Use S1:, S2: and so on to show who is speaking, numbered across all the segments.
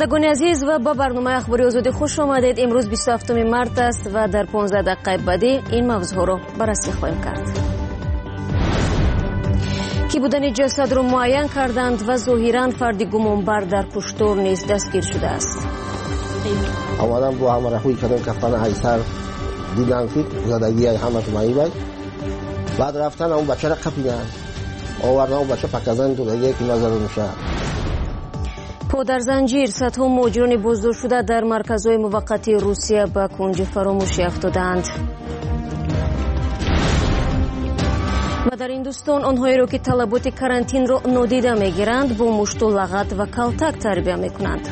S1: شنوندگان عزیز و با برنامه اخباری آزادی خوش آمدید. امروز 27 مارس است و در 15 دقیقه بعدی این موضوع را بررسی خواهیم کرد. کی بودن جسد را معین کردند و ظاهراً فردی گمانبر در کشتار نیز دستگیر شده است.
S2: آمدن با همراهی کردن کفن ایسر دیدن که زدگی همش معیبه. بعد رفتن اون بچه را قپیدن. آوردن اون بچه پکزن تو دیگه که نظر میشه.
S1: پا در زنجیر صدها مهاجران بازداشت شده در مرکزهای موقتی روسیه به کنج فراموشی افتادند. و در هندوستان آنهایی را که طلبات کرانتین را نادیده میگیرند با مشت و لغت و کلتک تربیت میکنند.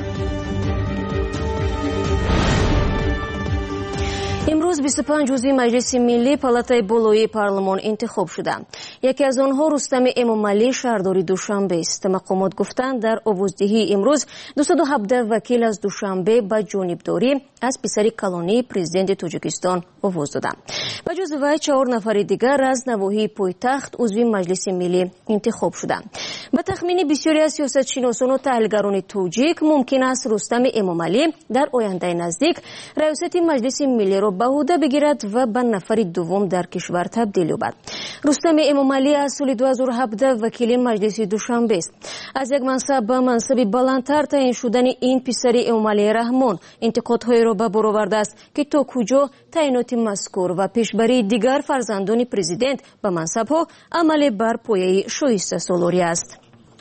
S1: امروز 25 عضو مجلس ملی پالاتای بالایی پارلمان انتخاب شده. یکی از آنها رستم امامعلی شهرداری دوشنبه است. مقامات گفتند در آوازدهی امروز 217 وکیل از دوشنبه به جانبداری از پسر کلانی پرزیدنت تاجیکستان آواز دادند. و جز وی 4 نفر دیگر از نواحی پایتخت عضو مجلس ملی انتخاب شدند. به تخمین بسیاری از سیاستشناسان و تحلیلگران تاجیک ممکن است رستم امامعلی در آینده نزدیک ریاست مجلس ملی را به عهده بگیرد و به نفر دوم در کشور تبدیل یابد. رستم امامعلی از سال 2017 وکیل مجلس دوشنبه است. از یک منصب به منصب بلندتر تعیین شدن این پسر امامعلی رحمان انتقادهای را به بار آورده است که تا کجا تعیینات مذکور و پیشبری دیگر فرزندان پرزیدنت به منصبها عمل بر پایه شایسته سالاری است.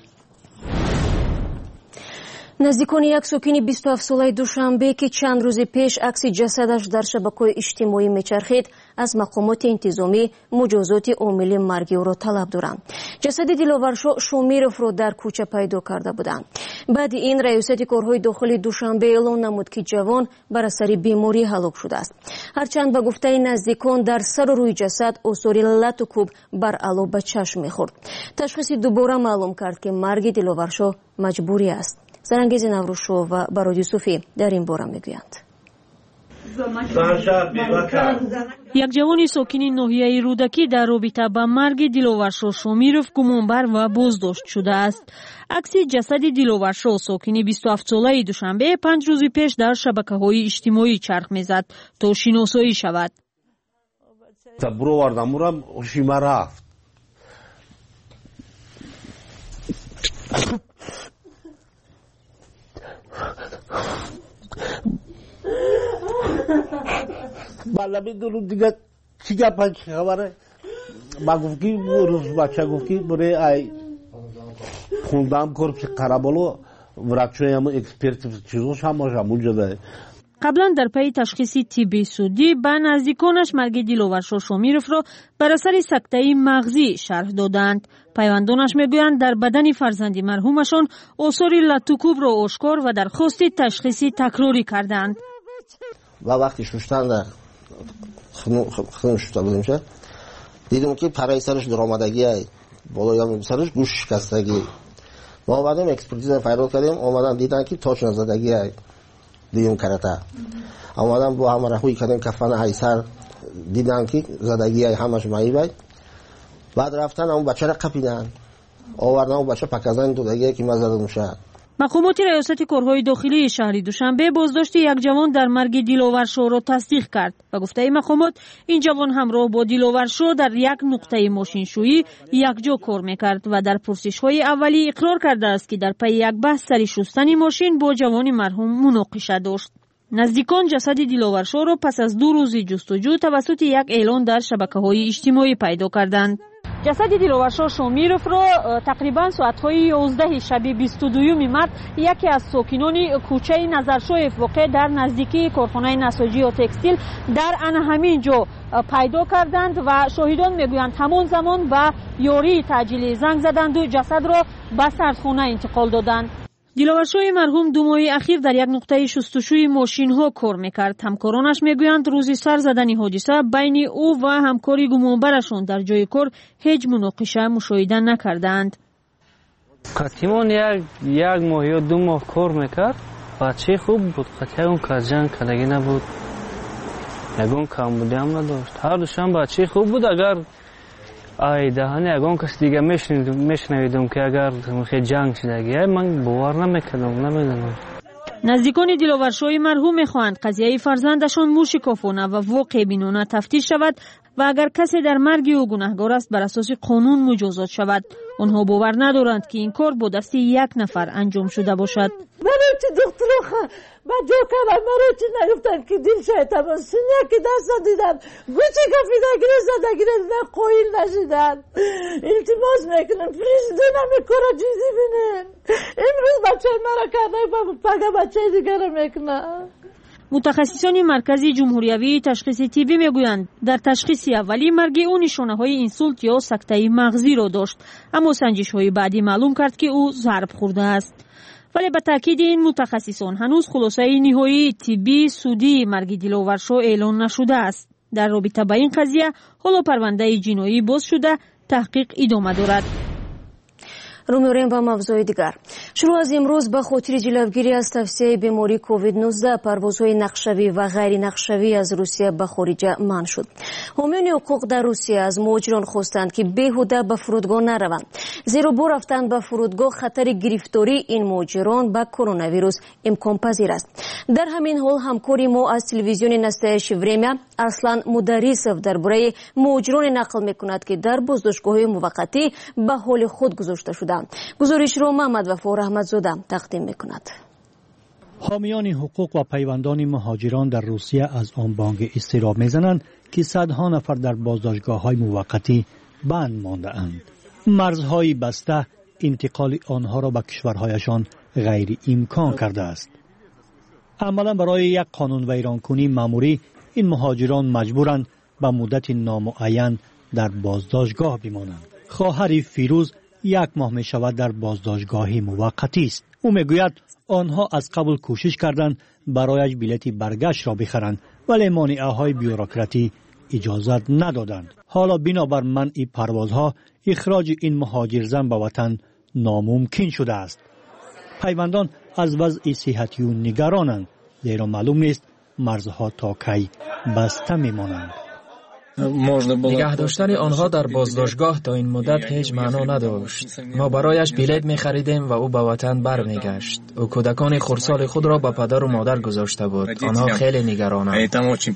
S1: نزدیکان یک ساکن 27 ساله دوشنبه که چند روز پیش عکس جسدش در شبکه‌های اجتماعی میچرخید از مقامات انتظامی مجازات عامل مرگ او را طلب دارند. جسد دلاور شومیروف را در کوچه پیدا کرده بودند. بعد این ریاست کارهای داخلی دوشنبه اعلام نمود که جوان بر اثر بیماری هلاک شده است. هرچند به گفته نزدیکان در سر و روی جسد آثار لط و کوب بر علا به چشم میخورد. تشخیص دوباره معلوم کرد که مرگ دلاور مجبوری است. زرنگیز نوروشو و براد یوسفی در این باره میگویند.
S3: یک جوان ساکن ناحیه رودکی در رابطه با مرگ دلاورشاه شومیروف گمانبر و بازداشت شده است. عکس جسد دلاورشاه ساکن 27 ساله دوشنبه 5 روز پیش در شبکه‌های اجتماعی چرخ میزد تا شناسایی شود.
S4: برو واردمورم هوشیم رفت. بالا میدونم دیگه چی گپن چی خبره. با گفتی روز بچه گفتی برای ای خوندم کرد که قرابالو ورکشوی همون اکسپرت چیزوش هم اونجا ده.
S3: قبلا در پی تشخیص طبی سودی به نزدیکانش مرگ دلاورشاه شومیروف را بر اثر سکته مغزی شرح دادند. پیوندانش میگویند در بدن فرزند مرحومشان آثار لط و کوب را آشکار و درخواست تشخیصی تکراری کردند.
S2: و وقتی شوشتن در خون شوشته بودیم شه دیدیم که پرای سرش درآمدگی بالا یا سرش گوش شکستگی. ما آمدیم اکسپرتیز فایرال کردیم. آمدن دیدن که تاچ نزدگی دیدیم کرده. آمدن با همراهی کردن کفن ایسر دیدن که زدگی همش معیبه. بعد رفتن اون بچه را قپیدن. آوردن اون بچه پکزن تو دیگه که مزد میشه.
S3: مقامات ریاست کارهای داخلی شهر دوشنبه بازداشت یک جوان در مرگ دلاورشاه را تصدیق کرد و گفته مقامات این جوان همراه با دلاورشاه در یک نقطه ماشینشویی یکجا کار میکرد و در پرسش‌های اولی اقرار کرده است که در پی یک بحث سر شستن ماشین با جوان مرحوم مناقشه داشت. نزدیکان جسد دلاورشاه را پس از 2 روز جستجو توسط یک اعلان در شبکه‌های اجتماعی پیدا کردند. جسد دلاورشاه شومیروف را تقریبا ساعت‌های 11 شب 22 مارس یکی از ساکنان کوچه نظرشاه واقع در نزدیکی کارخانه نساجی و تکستیل در همین جا پیدا کردند و شاهدان میگویند همان زمان به یاری تعجیلی زنگ زدند و جسد را به سردخانه انتقال دادند. دلاورشاه مرحوم 2 ماه اخیر در یک نقطه شستشوی ماشین ها کار میکرد. همکارانش میگویند روز سر زدن حادثه بین او و همکاری گمانبرشان در جای کار هیچ مناقشه مشاهده نکردند.
S5: قطیمان یک ماه یا 2 ماه کار میکرد. بچه خوب بود. قطعا که جنگ کردگی نبود. یگون کمبودی هم نداشت. هر دوشان بچه خوب بود. اگر دهانی اگه کس دیگه میشنویدم که اگر خیلی جنگ شدگی من باور نمیکردم.
S3: نزدیکان دلاورشوی مرحوم میخواهند قضیه فرزندشان موشکافانه و واقع بینانه تفتیش شود و اگر کسی در مرگ او گناهکار است بر اساس قانون مجازات شود. آنها باور ندارند که این کار با دست یک نفر انجام شده باشد.
S6: برای چه دکتر بجا کردم برای چه نگفتن که دل شایدم سنیا که دست دیدم گوچه کفیده گره زده گره دیدن قویل نشیدن. التماس میکنم پریزیدن همه کارا چیزی بینن. امروز بچه مرا کرده پگه بچه دیگر میکنن.
S3: متخصصان مرکز جمهوریوی تشخیص طبی میگویند در تشخیص اولی مرگ او نشانه‌های اینسولت یا سکته مغزی را داشت، اما سنجش‌های بعدی معلوم کرد که او ضرب خورده است. ولی به تاکید این متخصصان هنوز خلاصه نهایی طبی سودی مرگ دلاورشو اعلان نشده است. در رابطه با این قضیه حالا پرونده جنایی باز شده، تحقیق ادامه دارد.
S1: رو می‌آوریم به موضوع دیگر. شروع از امروز به خاطر جلوگیری از توسعه بیماری کووید 19 پروازهای نقشه‌ای و غیر نقشه‌ای از روسیه به خارج منع شد. حامیان حقوق در روسیه از مهاجران خواستند که بیهوده به فرودگاه نروند، زیرا با رفتن به فرودگاه خطر گرفتاری این مهاجران به کرونا ویروس امکان پذیر است. در همین حال همکاری ما از تلویزیون نستایش وریمیا ارسلان مدریسов درباره مهاجران نقل می‌کند که در بازداشتگاه‌های موقتی به حال خود گذاشته شده. گزارش رو محمد وفا رحمتزاده تقدیم میکند.
S7: حامیان حقوق و پیوندان مهاجران در روسیه از آن بانگ اضطراب میزنند که صدها نفر در بازداشتگاه‌های موقتی بند مانده اند. مرزهای بسته انتقال آنها را به کشورهایشان غیر امکان کرده است. عملا برای یک قانون ویرانکنی مأموری این مهاجران مجبورند به مدت نامعین در بازداشتگاه بمانند. خواهر فیروز 1 ماه می شود در بازداشتگاهی موقتی است. او میگوید آنها از قبل کوشش کردند برایش بلیط برگشت را بخرند، ولی مانعه‌های بیوروکراتی اجازت ندادند. حالا بنابر منع پروازها اخراج این مهاجر زن به وطن ناممکن شده است. پیوندان از وضع صحتی او نگرانند، زیرا معلوم نیست مرزها تا کی بسته میمانند.
S8: نگه داشتن آنها در بازداشتگاه تا این مدت هیچ معنا نداشت. ما برایش بلیط می خریدیم و او به وطن برمیگشت. او کودکان خردسال خود را به پدر و مادر گذاشته بود. آنها خیلی نگرانند.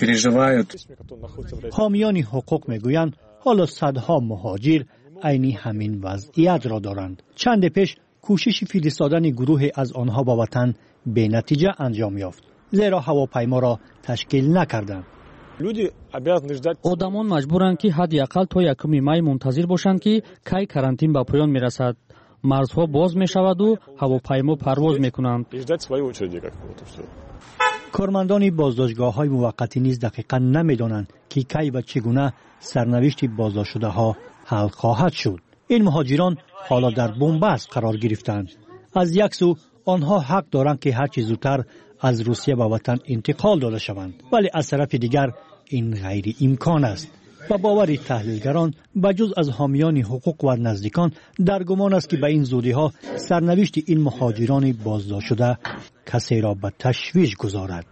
S7: حامیان حقوق میگویند حالا صدها مهاجر عین همین وضعیت را دارند. چند پیش کوشش فرستادن گروه از آنها به وطن به نتیجه انجام یافت، زیرا هواپیما را تشکیل نکردند.
S9: آدمان مجبورند که حداقل تا 1 می منتظر باشند که کی کرانتین به پایان میرسد. مرزها باز می شود و هواپیما پرواز می کنند.
S7: کارمندان بازداشتگاه‌های موقتی نیز دقیقاً نمی‌دانند که کی و چگونه سرنوشت بازداشت شده ها حل خواهد شد. این مهاجران حالا در بنبست قرار گرفتند. از یک سو آنها حق دارند که هر چه زودتر از روسیه به وطن انتقال داده شوند، ولی از طرف دیگر این غیر امکان است و باور تحلیلگران بجز از حامیان حقوق و نزدیکان در گمان است که به این زودی ها سرنوشت این مهاجران بازداشت شده کسی را به تشویش گذارد.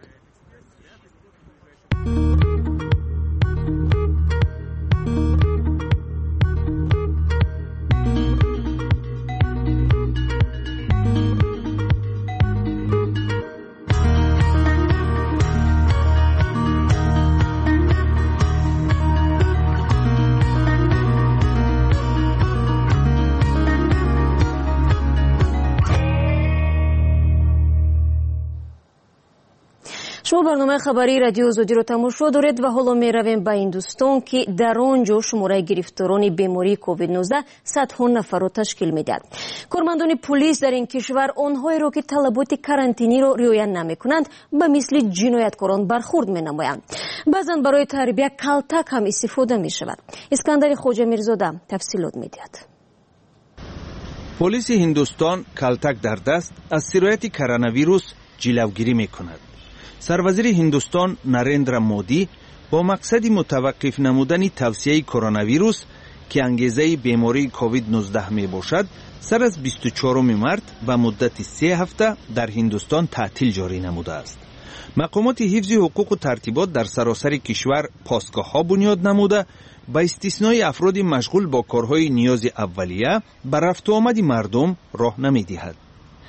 S1: شما برنامه خبری رادیو آزادی رو تماشا دارید و حالا می رویم به هندوستان که در آنجا شماره گرفتاران بیماری کووید 19 صدها نفر را تشکیل میدهد. کارمندان پلیس در این کشور آنهایی را که طلبات کارانتینی را رعایت نمیکنند به مثل جنایتکاران برخورد مینمایند. بعضا برای تربیت کلتک هم استفاده می شود. اسکندر خواجه میرزاده تفصیلات میدهد.
S10: پلیس هندوستان کلتک در دست از سرایت کرونا ویروس جلوگیری میکند. سروزیر هندوستان نریندرا مودی با مقصد متوقف نمودن توسعه کرونا ویروس که انگیزه بیماری کووید 19 می باشد سر از 24 مارس به مدت 3 هفته در هندوستان تعطیل جاری نموده است. مقامات حفظ حقوق و ترتیبات در سراسر کشور پاسگاه ها بنیاد نموده با استثنای افراد مشغول با کارهای نیاز اولیه بر رفت و آمد مردم راه نمی دهد.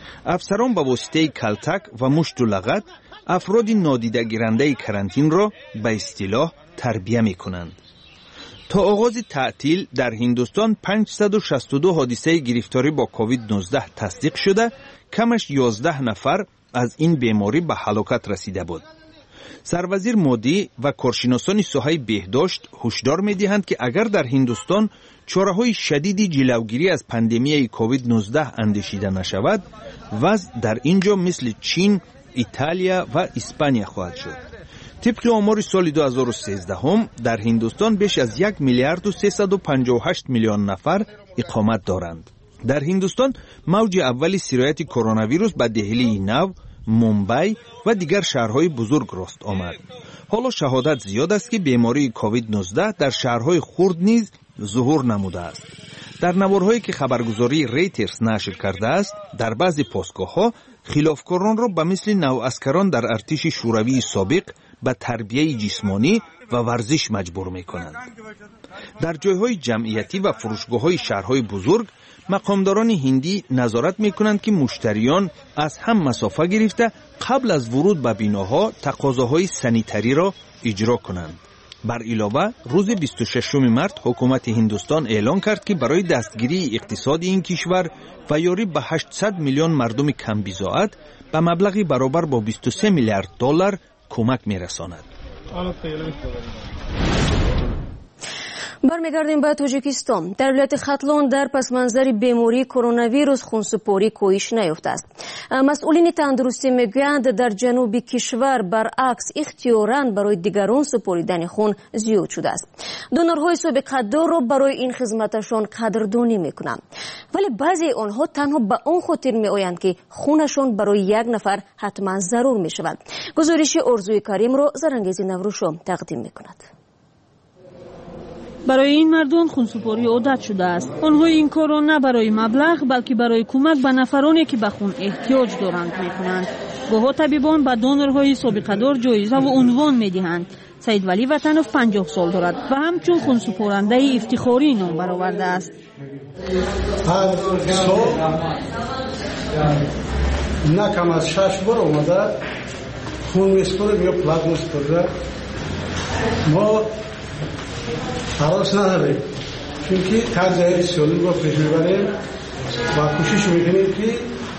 S10: افسران با واسطه کلتک و مشت و لغت افراد نادیده گیرنده کرانتین را به اصطلاح تربیه می کنند. تا آغاز تعطیل در هندوستان 562 حادثه گرفتاری با کووید 19 تصدیق شده، کمش 11 نفر از این بیماری به هلاکت رسیده بود. سروزیر مودی و کارشناسان ساحه بهداشت هشدار می‌دهند که اگر در هندوستان چاره‌های شدید جلوگیری از پاندمی کووید 19 اندیشیده نشود، وضع در اینجا مثل چین، ایتالیا و اسپانیا خواهد شد. طبق آمار سال 2013 هم در هندوستان بیش از 1 میلیارد و 358 میلیون نفر اقامت دارند. در هندوستان موج اولی سرایت کرونا ویروس به دهلی نو، ممبئی و دیگر شهرهای بزرگ راست آمد. حالا شهادت زیاد است که بیماری کووید 19 در شهرهای خرد نیز ظهور نموده است. در نوارهایی که خبرگزاری ریترز نشر کرده است، در بعضی پاسگاه‌ها خلافکاران را به مثل نوعسکران در ارتش شوروی سابق به تربیه جسمانی و ورزش مجبور می‌کنند. در جایهای جمعیتی و فروشگاه‌های شهرهای بزرگ مقامداران هندی نظارت می‌کنند که مشتریان از هم مسافه گرفته قبل از ورود به بیناها تقاضاهای سانیتری را اجرا کنند. بر علاوه روز 26 مارس حکومت هندوستان اعلان کرد که برای دستگیری اقتصاد این کشور و یاری به 800 میلیون مردم کم بضاعت به مبلغی برابر با 23 میلیارد دلار کمک می‌رساند.
S1: برمیگردیم به تاجیکستان. در ولایت ختلون در پس منظر بیماری کرونا ویروس خونسپاری کاهش نیافته است. مسئولین تندرستی میگویند در جنوب کشور برعکس اختیاراً برای دیگران سپاریدن خون زیاد شده است. دونرهای سابقه‌دار را برای این خدمتشان قدردانی میکنند، ولی بعضی آنها تنها به آن خاطر میآیند که خونشان برای یک نفر حتما ضرور میشود. گزارش آرزوی کریم را زرنگیز نوروشام تقدیم میکند.
S3: برای این مردم خونسپاری عادت شده است. آنها این کار را نه برای مبلغ بلکه برای کمک به نفرانی که به خون احتیاج دارند میکنند. گاهی طبیبان به دونرهای سابقه دار جایزه و عنوان میدهند. سید ولی وطنوف 50 سال دارد و همچون خونسپارنده افتخاری نام برآورده است.
S11: هر سال نه کم از 6 بار اومده خون میسپرد یا پلازما میسپرد. ما حراس نداریم چونکه طرز حیات سالم را پیش میبریم و کوشش میکنیم که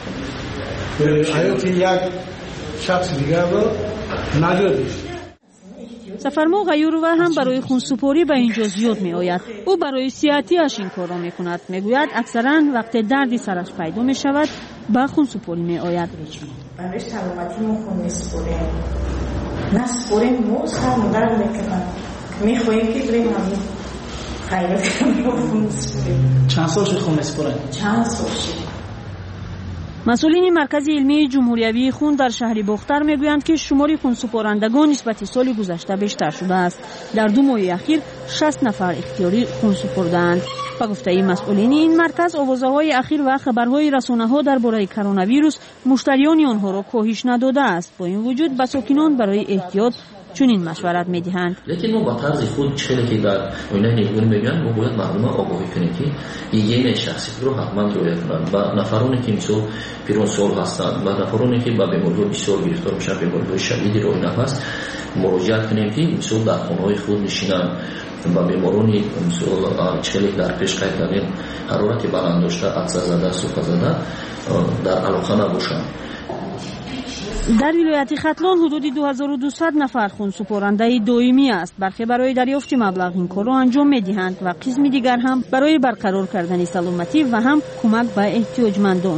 S11: حیات یک شخص دیگر را نجات دهیم.
S3: سفرما غیوروا هم برای خونسپاری به اینجا زیاد می آید. او برای صحتیش این کار را می کند. می گوید اکثرا وقت دردی سرش پیدا می شود به خونسپاری می آید.
S12: برای سلامتی ما خون می سپاریم. نه سپاریم موز هم درد میکنن. می خواهیم که بریم همین خیرات کنیم و خون سپاریم.
S13: چند سال شد خون سپاریم؟
S12: چند سال شد.
S3: مسئولین مرکز علمی جمهوریوی خون در شهر باختر میگویند که شمار خونسپارندگان نسبت سال گذشته بیشتر شده است. در 2 ماه اخیر 60 نفر اختیاری خون سپردند. با گفته مسئولین این مرکز، آوازه‌های اخیر و خبرهای رسانه‌ها درباره کرونا ویروس مشتریان آنها را کاهش نداده است. با این وجود به ساکنان برای احتیاط چنین مشورت میدهند.
S14: لیکن ما با طرز خود چیزی که در آینه نیگون میگن ما باید مردم آگاهی کنیم که هیگین شخصی رو حتما رعایت کنند و نفرانی که مثل پیران سال هستند و نفرانی که با بیماری‌ها بسیار گرفتار میشن، بیماری‌های شدیدی رو آینه هست، مراجعت کنیم که مثل در خانه‌های خود نشینن و بیمارانی مثل چیزی در پیش قید کردن حرارت بلند داشته، عطسه زده، سوخته زده در علاقه نباشند.
S3: در ولایت ختلون حدود 2200 نفر خونسپارنده دائمی است. برخی برای دریافت مبلغ این کار را انجام می‌دهند و قسم دیگر هم برای برقرار کردن سلامتی و هم کمک به احتیاجمندان.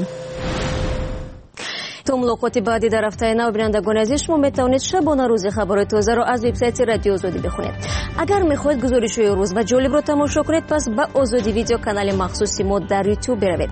S1: تا ملاقات بعدی در هفته نو، بینندگان عزیز، شما میتوانید شبانه روز خبرهای تازه را از وبسایت رادیو آزادی بخونید. اگر میخواهید گزارش‌های روز و جالب را تماشا کنید، پس به آزادی ویدیو کانال مخصوصی ما در یوتیوب بروید.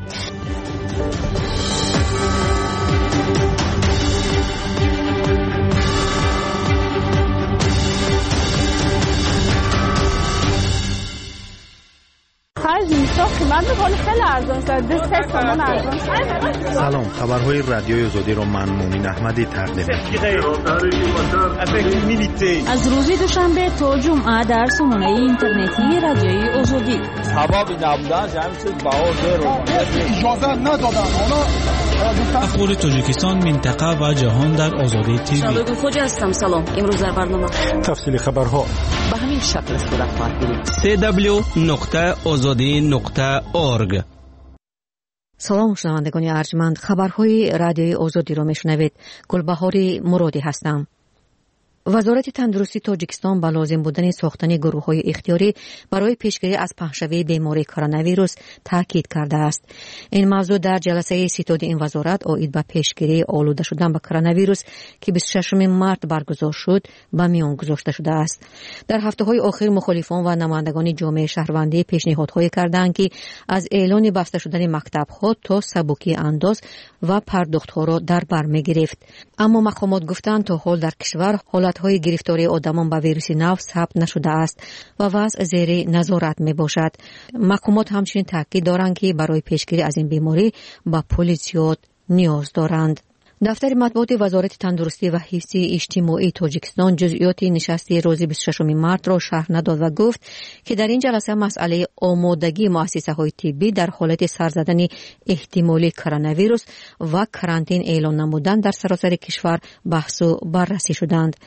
S15: سلام، خبرهای رادیوی آزادی را من مؤمن احمدی تقدیم می‌کنم.
S3: از روز دوشنبه تا جمعه در سامانه اینترنتی رادیوی آزادی.
S16: سبب نبودن همین چیز باور رو اجازه ندادن. اونا
S13: اخبار تاجیکستان، منطقه و جهان در آزادی تیوی.
S1: شادو خوجا هستم. سلام. امروز در برنامه
S15: تفصیل خبرها
S16: به همین شکل صورت خواهد گرفت.
S17: www.azadi.org.
S18: سلام شنوندگان ارجمند، خبرهای رادیوی آزادی را میشنوید. گلبهار مرادی هستم. وزارت تندرستی تاجیکستان با لازم بودن ساختن گروه‌های اختیاری برای پیشگیری از پهن‌شوی بیماری کرونا ویروس تاکید کرده است. این موضوع در جلسه ستاد این وزارت عاید به پیشگیری آلوده شدن به کرونا ویروس که 26 مارس برگزار شد به میان گذاشته شده است. در هفته‌های اخیر مخالفان و نمایندگان جامعه شهروندی پیشنهادهایی کردند که از اعلان بسته شدن مکتب‌ها تا سبکی انداز و پرداخت‌ها را در بر می‌گرفت. اما مقامات گفتند تا حال در کشور های گرفتاری آدمان به ویروس نو ثبت نشده است و وضع زیر نظارت می باشد. مقامات همچنین تاکید دارند که برای پیشگیری از این بیماری به پول زیاد نیاز دارند. دفتر مطبوعات وزارت تندرستی و حفظ اجتماعی تاجیکستان جزئیات نشست روز 26 مارس را شرح نداد و گفت که در این جلسه مسئله آمادگی مؤسسه‌های طبی در حالت سر زدن احتمالی کرونا ویروس و کرانتین اعلان نمودن در سراسر کشور بحث و بررسی شدند.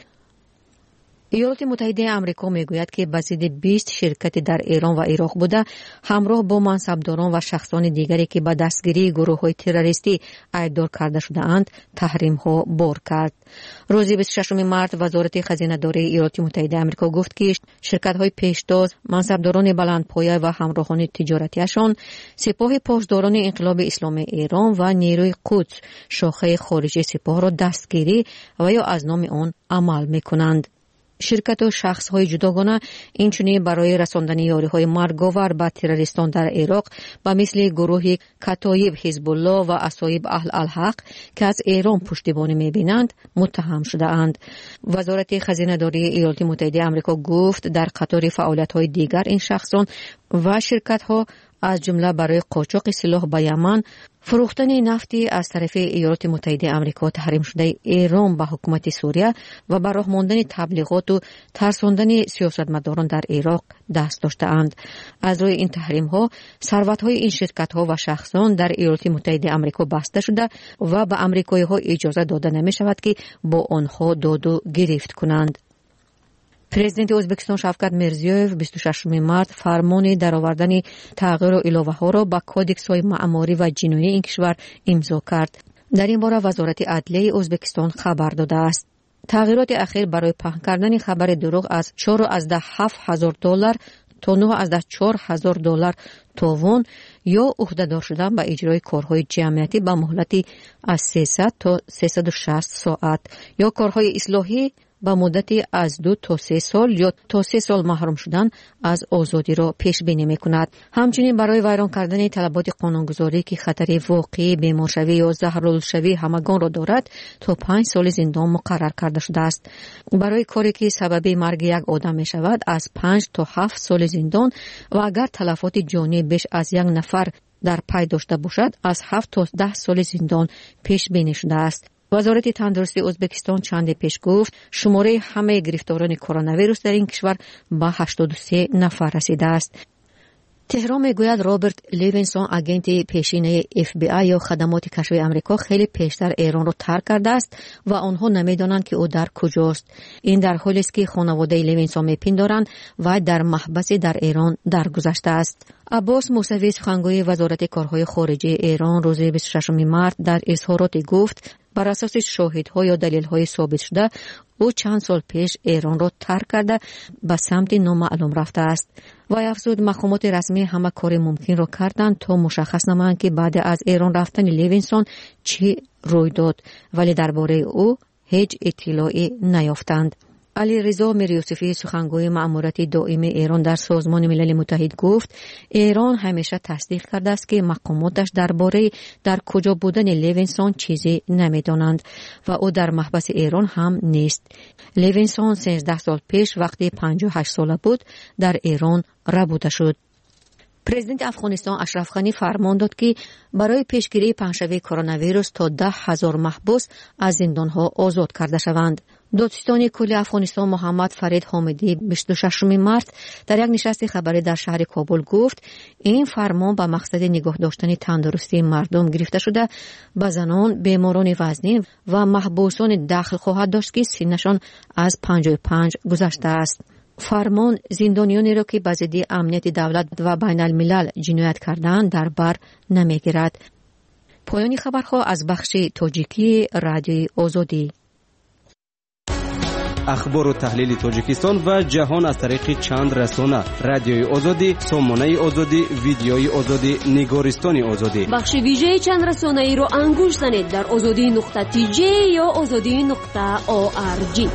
S18: ایالات متحده آمریکا میگوید که بسیط 20 شرکت در ایران و عراق بوده همراه با منصبداران و شخصان دیگری که به دستگیری گروه‌های تروریستی ایبدار کرده شده‌اند تحریم‌ها بار کرد. روز 26 مارس وزارت خزانه‌داری ایالات متحده آمریکا گفت که شرکت‌های پیشتاز، منصبداران بلندپایه و همراهان تجارتیشان، سپاه پاسداران انقلاب اسلامی ایران و نیروی قدس شاخه خارجی سپاه را دستگیری و یا از نام آن عمل می‌کنند. شرکت و شخص‌های جداگانه اینچنین برای رساندن یاری‌های مرگاور به تروریستان در عراق به مثل گروه کتایب حزب الله و اصایب اهل الحق که از ایران پشتیبانی می‌بینند متهم شده‌اند. وزارت خزانه‌داری ایالات متحده آمریکا گفت در قطار فعالیت‌های دیگر این شخصان و شرکت‌ها از جمله برای قاچاق سلاح به یمن، فروختن نفتی از طرف ایالات متحده آمریکا تحریم شده ایران به حکومت سوریه و به راه ماندن تبلیغات و ترساندن سیاستمداران در عراق دست داشته‌اند. از روی این تحریم‌ها ثروت‌های این شرکت‌ها و شخصان در ایالات متحده آمریکا بسته شده و به آمریکایی‌ها اجازه داده نمی‌شود که با آنها داد و گرفت کنند. پرزیدنت ازبکستان شفقت میرزیوف 26 مارس فرمان درآوردن تغییر و علاوه‌ها را به کودکس‌های معماری و جنایی این کشور امضا کرد. در این باره وزارت عدلیه ازبکستان خبر داده است. تغییرات اخیر برای پهن کردن خبر دروغ از 4,700 دلار تا 9,400 دلار تاوان یا عهده‌دار شدن به اجرای کارهای جمعیتی به مهلت از 300 تا 360 ساعت یا کارهای اصلاحی با مدتی از 2 تا 3 سال یا تا 3 سال محروم شدن از آزادی را پیش بینی می‌کند. همچنین برای ویران کردن طلبات قانونگذاری که خطر واقعی بیمارشوی یا زهرالودشوی همگان را دارد تا 5 سال زندان مقرر کرده شده است. برای کاری که سبب مرگ یک آدم می‌شود از 5 تا 7 سال زندان و اگر تلفات جانی بیش از یک نفر در پی داشته باشد از 7 تا 10 سال زندان پیش بینی شده است. وزارت تندرستی ازبکستان چند پیش گفت شماره همه گرفتاران کرونا ویروس در این کشور به 83 نفر رسیده است. تهران میگوید رابرت لیوینسون اگنت پیشینه FBI یا خدمات کشفی آمریکا خیلی پیشتر ایران را ترک کرده است و آنها نمیدانند که او در کجاست. این در حالی است که خانواده لیوینسون میپندارند و در محبسی در ایران درگذشته است. عباس موسوی سخنگوی وزارت کارهای خارجه ایران روز 26 مارس در اظهارات گفت بر اساس شاهدها یا دلیل‌های ثابت شده او چند سال پیش ایران را ترک کرده به سمت نامعلوم رفته است. و افزود مقامات رسمی همه کار ممکن را کردند تا مشخص نمایند که بعد از ایران رفتن لیوینسون چی روی داد، ولی درباره او هیچ اطلاعی نیافتند. علی رضا میریوسفی سخنگوی مأموریت دائم ایران در سازمان ملل متحد گفت ایران همیشه تصدیق کرده است که مقاماتش درباره در کجا بودن لیوینسون چیزی نمیدانند و او در محبس ایران هم نیست. لیوینسون 13 سال پیش وقتی 58 ساله بود در ایران ربوده شد. پرزیدنت افغانستان اشرف غنی فرمان داد که برای پیشگیری پهن‌شوی کرونا ویروس تا 10,000 محبوس از زندان‌ها آزاد کرده شوند. دادستان کل افغانستان محمد فرید حامدی 26 مارس در یک نشست خبری در شهر کابل گفت این فرمان به مقصد نگاه داشتن تندرستی مردم گرفته شده به زنان، بیماران وزنی و محبوسان داخل خواهد داشت که سنشان از 55 گذشته است. فرمان زندانیانی را که به ضد امنیت دولت و بین الملل جنایت کردند در بر نمیگیرد. پایان خبرها از بخش تاجیکی رادیوی آزادی.
S17: اخبار و تحلیل تاجیکستان و جهان از طریق چند رسانه: رادیوی آزادی، سامانه آزادی، ویدیوی آزادی، نگارستان آزادی.
S1: بخش ویژه چند رسانه ای را انگوش زنید در azadi.tj یا azadi.org.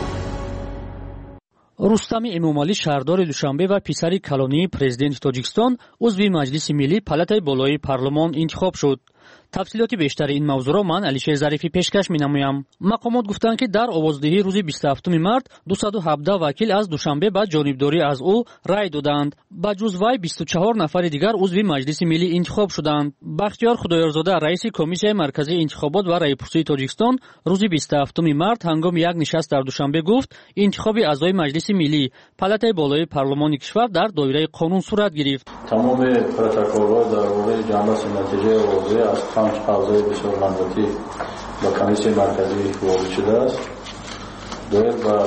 S9: رستم امامعلی شهردار دوشنبه و پسر کلانی پرزیدنت تاجیکستان عضو مجلس ملی پالاتای بالای پارلمان انتخاب شد. تفصیلات بیشتر این موضوع را من علیشیر ظریفی پیشکش می‌نمایم. مقامات گفتند که در آوازدهی روز 27 مارس 217 وکیل از دوشنبه با جانبداری از او رای دادند. با جز وی 24 نفر دیگر عضو مجلس ملی انتخاب شدند. بختیار خدایارزاده رئیس کمیسیون مرکزی انتخابات و رایپرسی تاجیکستان روز 27 مارس هنگام یک نشست در دوشنبه گفت انتخاب اعضای مجلس ملی پالاتای بالای پارلمان کشور در دایره قانون صورت گرفت.
S19: تمام پروتکل‌ها درباره جنبش نتیجه واضح از اعضای بسیار منضبطی با کمیسیون مرکزی وارد شده است. باید با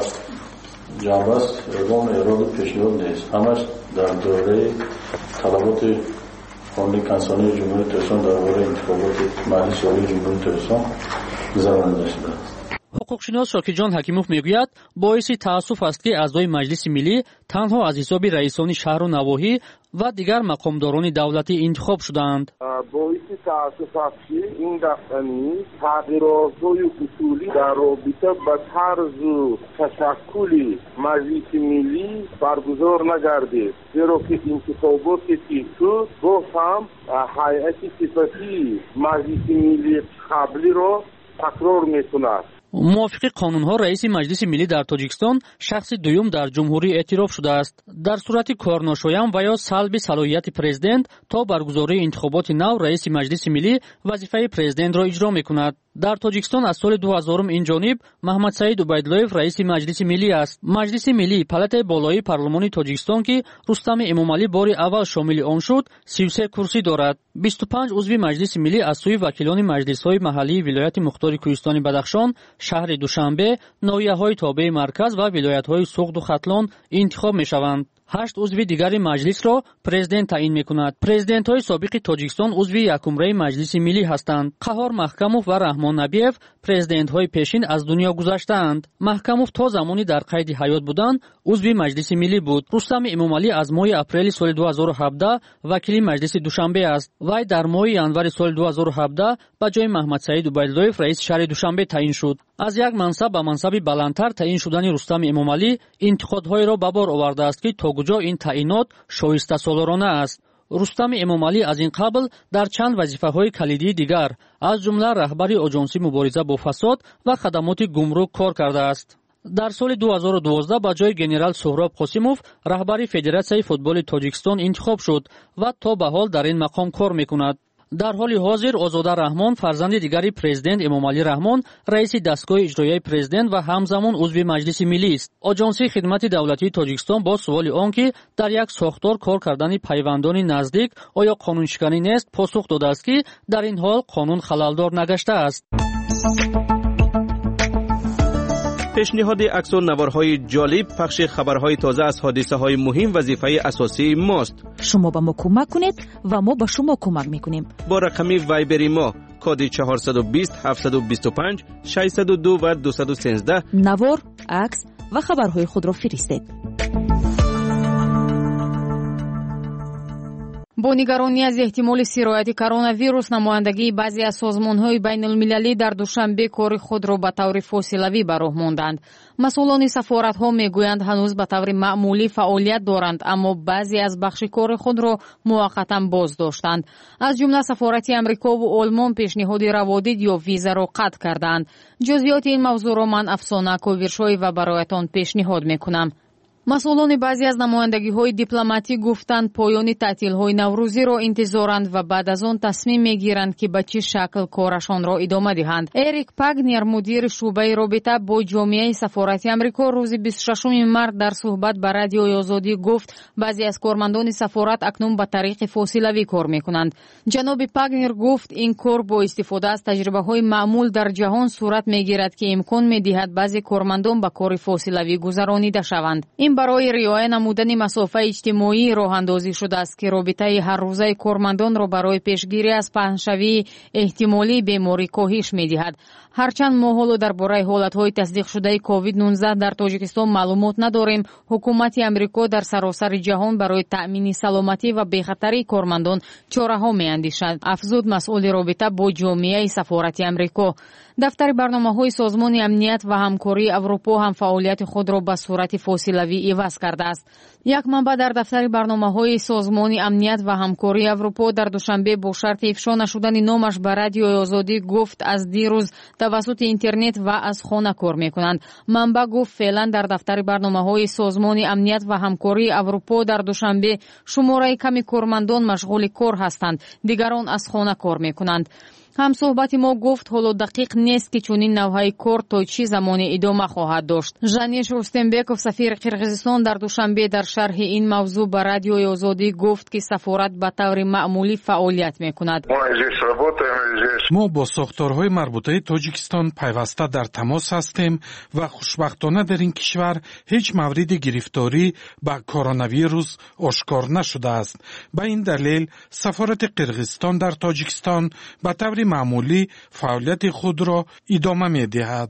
S19: جنبش اقدام ارائه پیشنهاد نیست. همش در دوره طلبات قانون کنسانی جمهوری ترکستان درباره انتخابات مجلس عالی جمهوری ترکستان زمانه شده است.
S9: حقوقشناس شاکرجان حکیموف میگوید باعث تأسف است که اعضای مجلس ملی تنها از حساب رئیسان شهر و نواحی و دیگر مقامداران دولتی انتخاب شدند.
S20: باعث تأسف است که این دفتنی تغییرات‌های اصولی در رابطه با طرز تشکل مجلس ملی برگزار نگردید، زیرا که انتخاباتی که شد باز هم هیئت صفتی مجلس ملی قبلی را تکرار می‌کند.
S9: موافق قانونها رئیس مجلس ملی در تاجیکستان شخص دوم در جمهوری اعتراف شده است. در صورت کارناشایان و یا سلب صلاحیت پرزیدنت تا برگزاری انتخابات نو رئیس مجلس ملی وظیفه پرزیدنت را اجرا میکند. در تاجیکستان از سال 2000 این جانب محمد سعید عبیداللهیف رئیس مجلس ملی است. مجلس ملی پالاتای بالای پارلمان تاجیکستان که رستم امامعلی بار اول شامل آن شد 33 کرسی دارد. 25 عضو مجلس ملی از سوی وکیلان مجلس‌های محلی ولایت مختار کوهستان بدخشان، شهر دوشنبه، ناحیه‌های تابع مرکز و ولایت‌های سوخت و ختلان انتخاب می‌شوند. 8 عضو دیگر مجلس را پرزیدنت تعیین می‌کند. پرزیدنت‌های سابق تاجیکستان عضو یکمره مجلس ملی هستند. قهار محکموف و رحمان نبیев پرزیدنت‌های پیشین از دنیا گذشته‌اند. محکموف تا زمانی در قید حیات بودند عضو مجلس ملی بود. رستم امامعلی از ماه اپریل سال 2017 وکیل مجلس دوشنبه است. وی در ماه ینور سال 2017 با جای محمد سعید عبیداللهیف رئیس شهر دوشنبه تعیین شد. از یک منصب به منصب بلندتر تعیین شدن رستم امامعلی انتقادهای را به بار آورده است که تا کجا این تعیینات شایسته سالارانه است. رستم امامعلی از این قبل در چند وظیفه‌های کلیدی دیگر از جمله رهبری آژانس مبارزه با فساد و خدمات گمرک کار کرده است. در سال 2012 با جای گنرال سهراب قاسموف رهبری فدراسیون فوتبال تاجیکستان انتخاب شد و تا به حال در این مقام کار می‌کند. در حال حاضر آزاده رحمان فرزند دیگری پرزیدنت امامعلی رحمان رئیس دستگاه اجرایی پرزیدنت و همزمان عضو مجلس ملی است. آژانس خدمات دولتی تاجیکستان با سوال آنکه در یک ساختار کار کردن پیوندان نزدیک آیا قانونشکنی نیست پاسخ داده است که در این حال قانون خللدار نگشته است.
S17: پیشنهاد عکس و نوارهای جالب، پخش خبرهای تازه از حادثه‌های مهم وظیفه اساسی ماست.
S21: شما به ما کمک کنید و ما به شما کمک میکنیم.
S17: با رقم وایبر ما کد 420 725 602 و 213
S21: نوار، عکس و خبرهای خود را فرستید.
S22: با نگرانی از احتمال سرایت کرونا نمایندگی بعضی از سازمان‌های بین‌المللی در دوشنبه کار خود را به طور فاصله‌ای به راه ماندند. مسئولان سفارت‌ها میگویند هنوز به طور معمولی فعالیت دارند، اما بعضی از بخش کار خود را موقتاً باز داشتند. از جمله سفارت امریکا و آلمان پیشنهاد روادید یا ویزا را قطع کردند. جزئیات این موضوع را من افسانه کویرشوی و برایتان پیشنهاد میکنم. мас'улони баъзе аз намояндагиҳои дипломатӣ гуфтанд поёни таътилҳои наврӯзиро интизоранд ва баъд аз он тасмим мегиранд ки ба чӣ шакл корашонро идома диҳанд. Эрик Пагнер, мудири шуъбаи робита бо ҷомеаи сафорати Амрико, рӯзи 26 март дар суҳбат ба Радиои Озодӣ гуфт баъзе аз кормандони сафорат акнун ба тариқи фосилавӣ кор мекунанд. ҷаноби Пагнер гуфт ин кор бо истифода аз таҷрибаҳои маъмул дар ҷаҳон сурат мегирад ки имкон медиҳад баъзе кормандон ба кори фосилавӣ гузаронида шаванд. ин барои риоя намудани масофаи иҷтимоӣ роҳандозӣ шудааст ки робитаи ҳаррӯзаи кормандонро барои пешгирӣ аз паҳншавии эҳтимолии беморӣ коҳиш медиҳад. ҳарчанд мо ҳоло дар бораи ҳолатҳои тасдиқшудаи COVID-19 дар Тоҷикистон маълумот надорем, ҳукумати Амрико дар саросари ҷаҳон барои таъмини саломатӣ ва бехатарии кормандон чораҳо меандешад, афзуд масъули робита бо ҷомеаи сафорати Амрико. дафтари барномаҳои Созмони амният ва ҳамкории Аврупо ҳам фаъолияти худро ба сурати фосилавӣ иваз кардааст. як манбаъ дар дафтари барномаҳои Созмони амният ва ҳамкории Аврупо дар душанбе бо шарти ифшо нашудани номаш ба Радиои Озодӣ гуфт аз дирӯз тавассути интернет ва аз хона кор мекунанд. манбаъ гуфт феълан дар дафтари барномаҳои Созмони амният ва ҳамкории Аврупо дар душанбе шумораи ками кормандон машғули кор ҳастанд, дигарон аз хона кор мекунанд. ҳамсуҳбати мо гуфт ҳоло дақиқ нест ки чунин навъҳаи кор то чӣ замоне идома хоҳад дошт. Жаниш Рустембеков, сафири Қирғизистон, дар душанбе дар шарҳи ин мавзӯъ ба Радиои Озодӣ гуфт ки сафорат ба таври маъмулӣ фаъолият мекунад.
S2: мо бо сохторҳои марбутаи Тоҷикистон пайваста дар тамос ҳастем ва хушбахтона дар ин кишвар ҳеҷ мавриди гирифторӣ ба коронавирус ошкор нашудааст. ба ин далел сафорати Қирғизистон дар Тоҷикистон ба таври маъмулӣ фаъолияти худро идома медиҳад.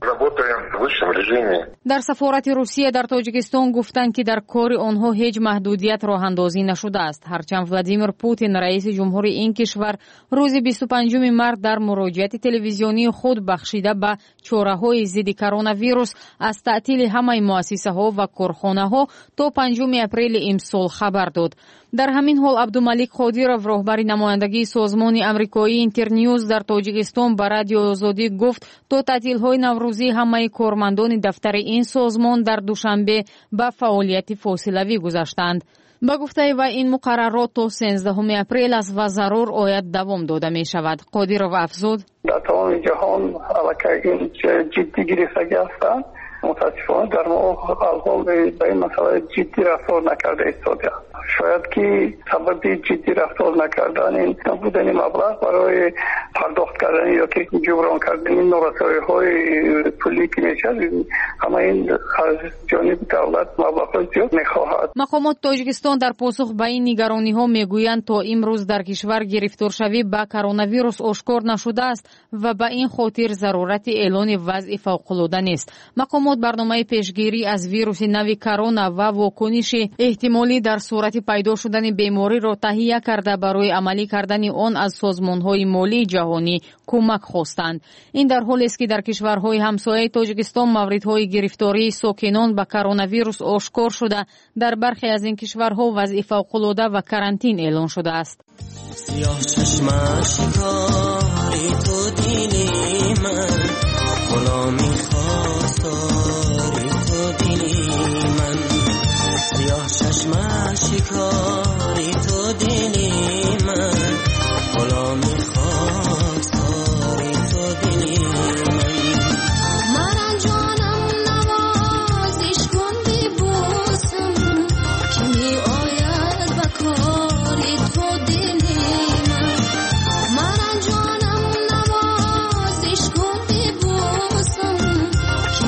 S2: дар сафорати Русия дар Тоҷикистон гуфтанд ки дар кори онҳо ҳеҷ маҳдудият роҳандозӣ нашудааст. ҳарчанд Владимир Путин, раиси ҷумҳури ин кишвар, рӯзи 25 март дар муроҷиати телевизионии худ бахшида ба чораҳои зидди коронавирус аз таътили ҳамаи муассисаҳо ва корхонаҳо то 5 апрели имсол хабар дод. дар ҳамин ҳол Абдумалик Қодиров, роҳбари намояндагии Созмони Амрикоии Интерньюз дар Тоҷикистон ба Радиои Озодӣ гуфт то таътилҳои наврӯзӣ ҳамаи кормандони дафтари ин созмон дар душанбе ба фаъолияти фосилавӣ гузаштанд. ба гуфтаи вай ин муқаррарот то 13 апрел аст ва зарур ояд давом дода мешавад. Қодиров афзуд:
S4: дар тамоми ҷаҳон аллакай ин ҷиддӣ гирифтагӣ ҳастанд. متاسفانه در ما الحال به این مسئله جدی رفتار نکرده ایستاده. شاید که سبب جدی رفتار نکردن این نبودن مبلغ برای پرداخت کردن یا که جبران کردن این نارسایی‌های پولی که میشه، اما این از جانب دولت مبلغ زیاد میخواهد.
S22: مقامات تاجیکستان در پاسخ به این نگرانی‌ها میگویند تا امروز در کشور گرفتارشوی به کرونا ویروس آشکار نشده است و به این خاطر ضرورت اعلان وضع فوق‌العاده نیست. مقامات برنامه پیشگیری از ویروس نوی کرونا و واکنش احتمالی در صورت پیدا شدن بیماری را تهیه کرده برای عملی کردن آن از سازمان‌های مالی جهانی کمک خواستند. این در حالی است که در کشورهای همسایه تاجیکستان موردهای گرفتاری ساکنان به کرونا ویروس آشکار شده، در برخی از این کشورها وضع فوق‌العاده و کرانتین اعلان شده است.
S23: سیاه چشمش کاری تو دیلی من، غلامی خواستاری تو دیلی من، سیاه چشمش کاری تو دیلی من، غلامی خواستاری تو دیلی من. من جانم نوازش کن ببوسم که می آید به کاری تو دیلی من. من جانم نوازش کن ببوسم که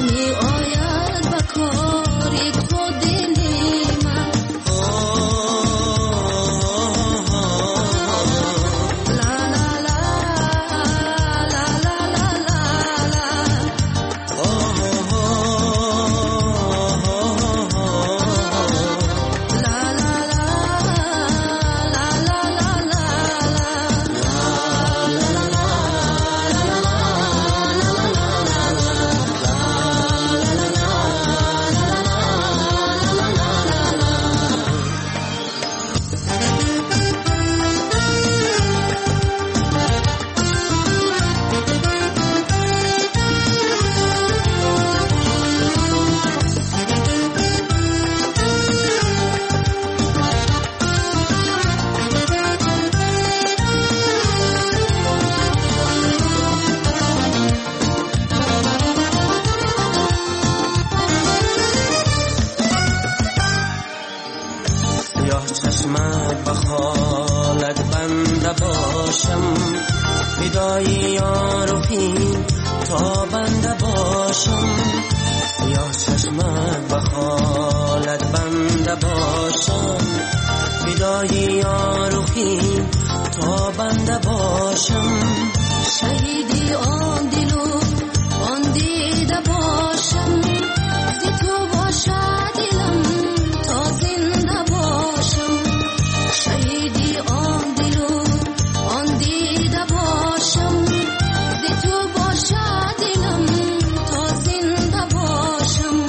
S23: حالت بنده باشم، فدای یار و خین تا بنده باشم، یا چشمت به حالت بنده باشم، فدای یار و خین تا بنده باشم، شهیدی آن دل و آن دیده باشم، زی تو باشد دلم تا زنده باشم، شهیدی آن دل و آن دیده باشم، زی تو باشد دلم تا زنده باشم.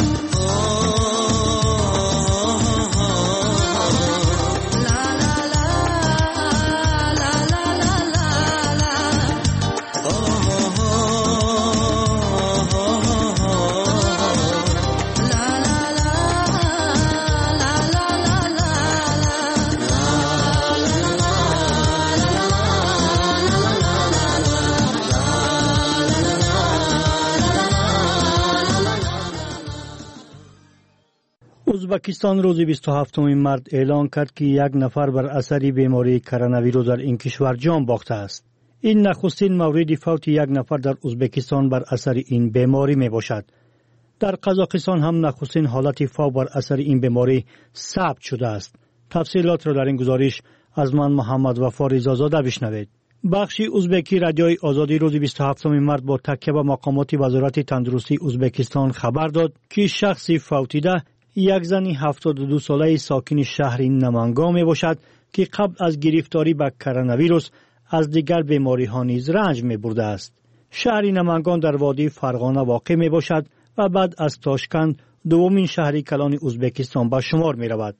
S7: ازبکستان روز 27 مارس اعلان کرد که یک نفر بر اثر بیماری کرونا ویروس در این کشور جان باخته است. این نخستین مورد فوت یک نفر در ازبکستان بر اثر این بیماری می باشد. در قزاقستان هم نخستین حالت فوت بر اثر این بیماری ثبت شده است. تفصیلات را در این گزارش از من محمد وفا رضازاده بشنوید. بخش ازبکی رادیوی آزادی روز 27 مارس با تکیه به مقامات وزارت تندرستی ازبکستان خبر داد که شخصی فوتیده یک زن 72 ساله ساکن شهر نمانگان می باشد که قبل از گرفتاری به کرونا ویروس از دیگر بیماری ها نیز رنج می برده است. شهر نمانگان در وادی فرغانه واقع می باشد و بعد از تاشکند دومین شهر کلان ازبکستان به شمار می رود.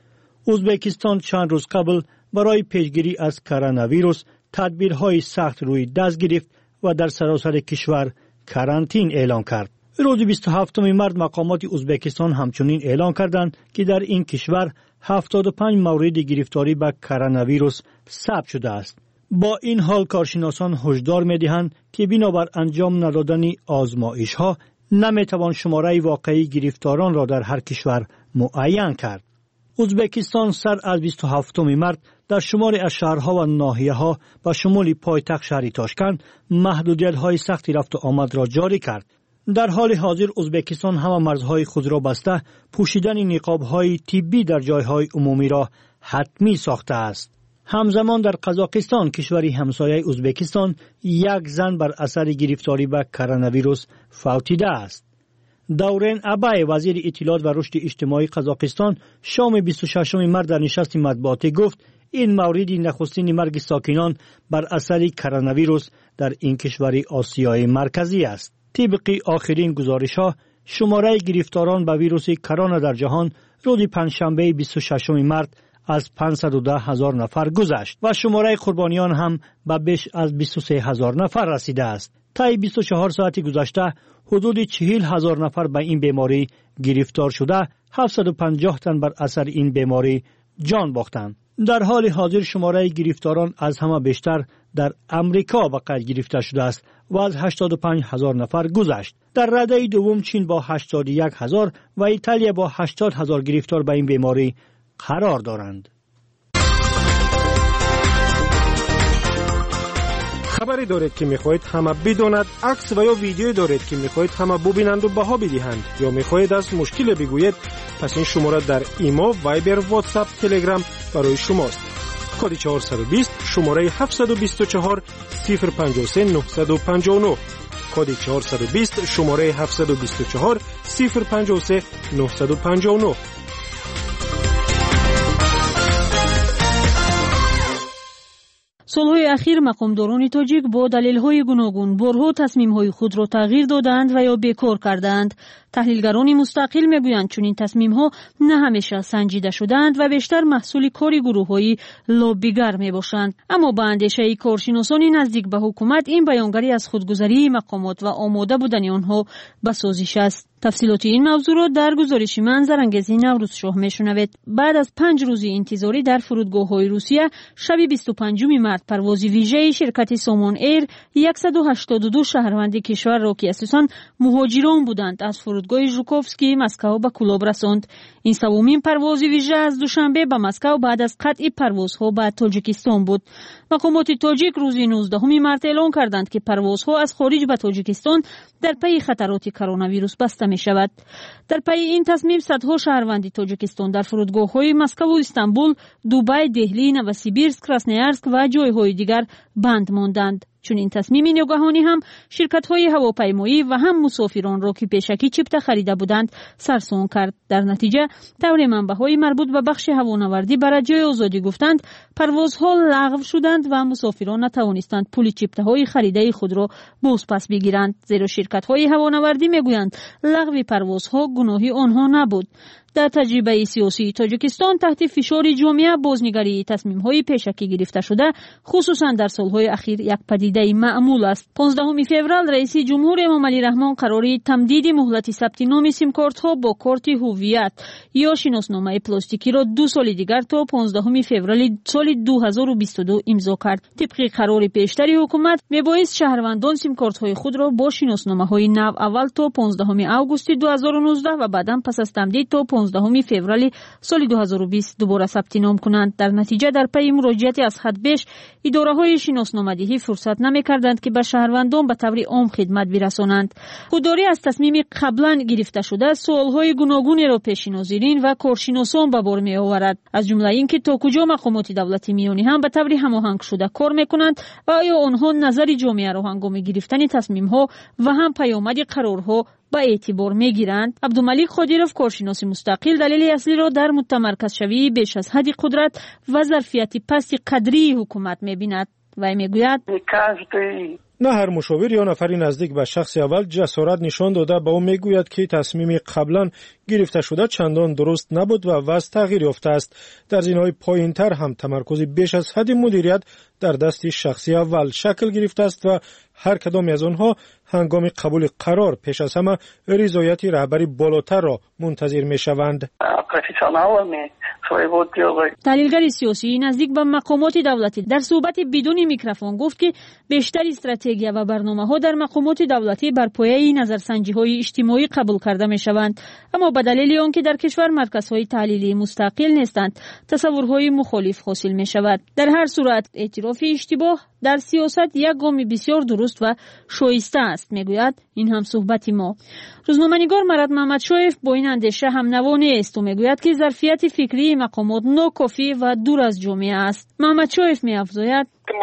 S7: ازبکستان چند روز قبل برای پیشگیری از کرونا ویروس تدبیرهای سخت روی دست گرفت و در سراسر کشور کرانتین اعلان کرد. روز 27 مارس مقامات ازبکستان همچنین اعلان کردند که در این کشور 75 مورد گرفتاری به کرونا ویروس ثبت شده است. با این حال کارشناسان هشدار می‌دهند که بنابر انجام ندادن آزمایش‌ها نمی‌توان شماره واقعی گرفتاران را در هر کشور معین کرد. ازبکستان سر از 27 مارس در شماری از شهرها و ناحیه‌ها و شمول پایتخت شهر تاشکند محدودیت‌های سختی رفت و آمد را جاری کرد. در حال حاضر ازبکستان همه مرزهای خود را بسته پوشیدن نقاب‌های طبی در جایهای عمومی را حتمی ساخته است. همزمان در قزاقستان کشوری همسایه ازبکستان یک زن بر اثر گرفتاری به کرونا ویروس فوتیده است. دورین ابای وزیر اطلاعات و رشد اجتماعی قزاقستان شام 26 مارس در نشست مطبوعاتی گفت این مورد نخستین مرگ ساکنان بر اثر کرونا ویروس در این کشور آسیای مرکزی است. طبق آخرین گزارش‌ها شماره گرفتاران به ویروس کرونا در جهان روز پنجشنبه 26 مارس از 510,000 نفر گذشت و شماره قربانیان هم به بیش از 23,000 نفر رسیده است. طی 24 ساعت گذشته حدود 40,000 نفر به این بیماری گرفتار شده، 750 تن بر اثر این بیماری جان باختند. در حال حاضر شماره گرفتاران از همه بیشتر در امریکا به قید گرفته شده است و از 85,000 نفر گذشت. در رده دوم چین با 81,000 و ایتالیا با 80,000 گرفتار به این بیماری قرار دارند.
S5: خبری دارید که میخواهید همه بداند، عکس و یا ویدیویی دارید که میخواهید همه ببینند و بها بدهند، یا میخواهید از مشکل بگویید، پس این شماره در ایما، وایبر، واتساپ، تلگرام برای شماست. کد 420 شماره 724 053 959. کد 420 شماره 724 053 959.
S3: سالهای اخیر مقامداران تاجیک با دلیل‌های گوناگون برها تصمیم‌های خود را تغییر دادند و یا بیکار کردند. تحلیلگران مستقل میگویند چون این تصمیم‌ها نه همیشه سنجیده شدند و بیشتر محصول کاری گروه‌های لابیگر میباشند. اما با اندیشه کارشناسان نزدیک به حکومت این بیانگری از خودگذری مقامات و آماده بودن آنها به سازش است. تفصیلات این موضوع را در گزارش منظرانگیز نوروز شاه میشنوید. بعد از 5 روز انتظاری در فرودگاه‌های روسیه شب 25 مارس پرواز ویژه شرکت سامان ایر 182 شهروند کشور را که اساساً مهاجران بودند از فرودگاه فرودگاه ژوکوفسکی مسکو به کلوب رساند. این سومین پرواز ویژه از دوشنبه به مسکو بعد از قطع پروازها به تاجیکستان بود. مقامات تاجیک روز 19 مارس اعلام کردند که پروازها از خارج به تاجیکستان در پی خطرات کرونا ویروس بسته می شود. در پی این تصمیم صدها شهروند تاجیکستان در فرودگاه‌های مسکو و استانبول، دوبای، دهلی، نوسیبیرسک، کراسنویارسک و جایهای دیگر بند ماندند. چون این تصمیم ناگهانی هم شرکت‌های هواپیمایی و هم مسافران را که پیشکی چیپتا خریده بودند سرسام کرد. در نتیجه طور منبع‌های مربوط به بخش هوانوردی به رادیوی آزادی گفتند پروازها لغو شدند و مسافران نتوانستند پول چیپتاهای خریده خود را بازپس بگیرند، زیرا شرکت‌های هوانوردی میگویند لغو پروازها گناهی آنها نبود. در تجربه سیاسی تاجیکستان تحت فشار جامعه بازنگری تصمیم‌های پیشکی گرفته شده، خصوصا در سال‌های اخیر یک پدیده معمول است. 15 فوریه رئیس جمهور امام علی رحمان قراری تمدید مهلت ثبت نام سیم کارت‌ها با کارت هویت یا شناسنامه پلاستیکی را 2 سال دیگر تا 15 فوریه سال 2022 امضا کرد. طبق قرار پیشتری حکومت میبایست شهروندان سیم کارت‌های خود را با شناسنامه‌های نو اول تا 15 آگوست 2019 و بعداً پس از تمدید تا 15 فوریه سال 2020 دوباره ثبت نام کنند. در نتیجه در پی مراجعت از حد بیش اداره‌های شناسنامه‌دهی فرصت نمی‌کردند که به شهروندان به طور عام خدمت برسانند. خودداری از تصمیم قبلا گرفته شده سوال‌های گوناگونی را پیش ناظرین و کارشناسان به بار می‌آورد، از جمله اینکه تا کجا مقامات دولتی میانی هم به طور هماهنگ شده کار می‌کنند و آیا آنها نظر جامعه را هنگام گرفتن تصمیم‌ها و هم پیامد قرارها با اعتبار میگیرند. عبدالملیک خادیروف کارشناس مستقل دلیل اصلی را در متمرکز شوی بیش از حد قدرت و ظرفیت پست قدری حکومت میبیند و میگوید
S5: نه هر مشاور یا نفری نزدیک به شخص اول جسارت نشان داده به او میگوید که تصمیم قبلا گرفته شده چندان درست نبود و وضع تغییر یافته است. در زینهای پایینتر هم تمرکز بیش از حد مدیریت در دست شخصی اول شکل گرفته است و هر کدام از آنها هنگام قبول قرار پیش از همه رضایت رهبری بالاتر را منتظر می شوند.
S3: تحلیلگر سیاسی نزدیک به مقامات دولتی در صحبت بدون میکروفون گفت که بیشتر استراتژی و برنامه‌ها در مقامات دولتی بر پایه نظرسنجی‌های اجتماعی قبول کرده می‌شوند، اما به دلیل آنکه در کشور مرکزهای تحلیلی مستقل نیستند تصورهای مخالف حاصل می‌شود. در هر صورت اعتراف اشتباه در سیاست یک گام بسیار درست و شایسته است، میگوید این هم صحبت ما. روزنامه‌نگار مراد محمدشایف با این اندیشه هم نوا نیست و میگوید که ظرفیت فکری مقامات ناکافی و دور از جامعه است. محمدشایف می‌افزاید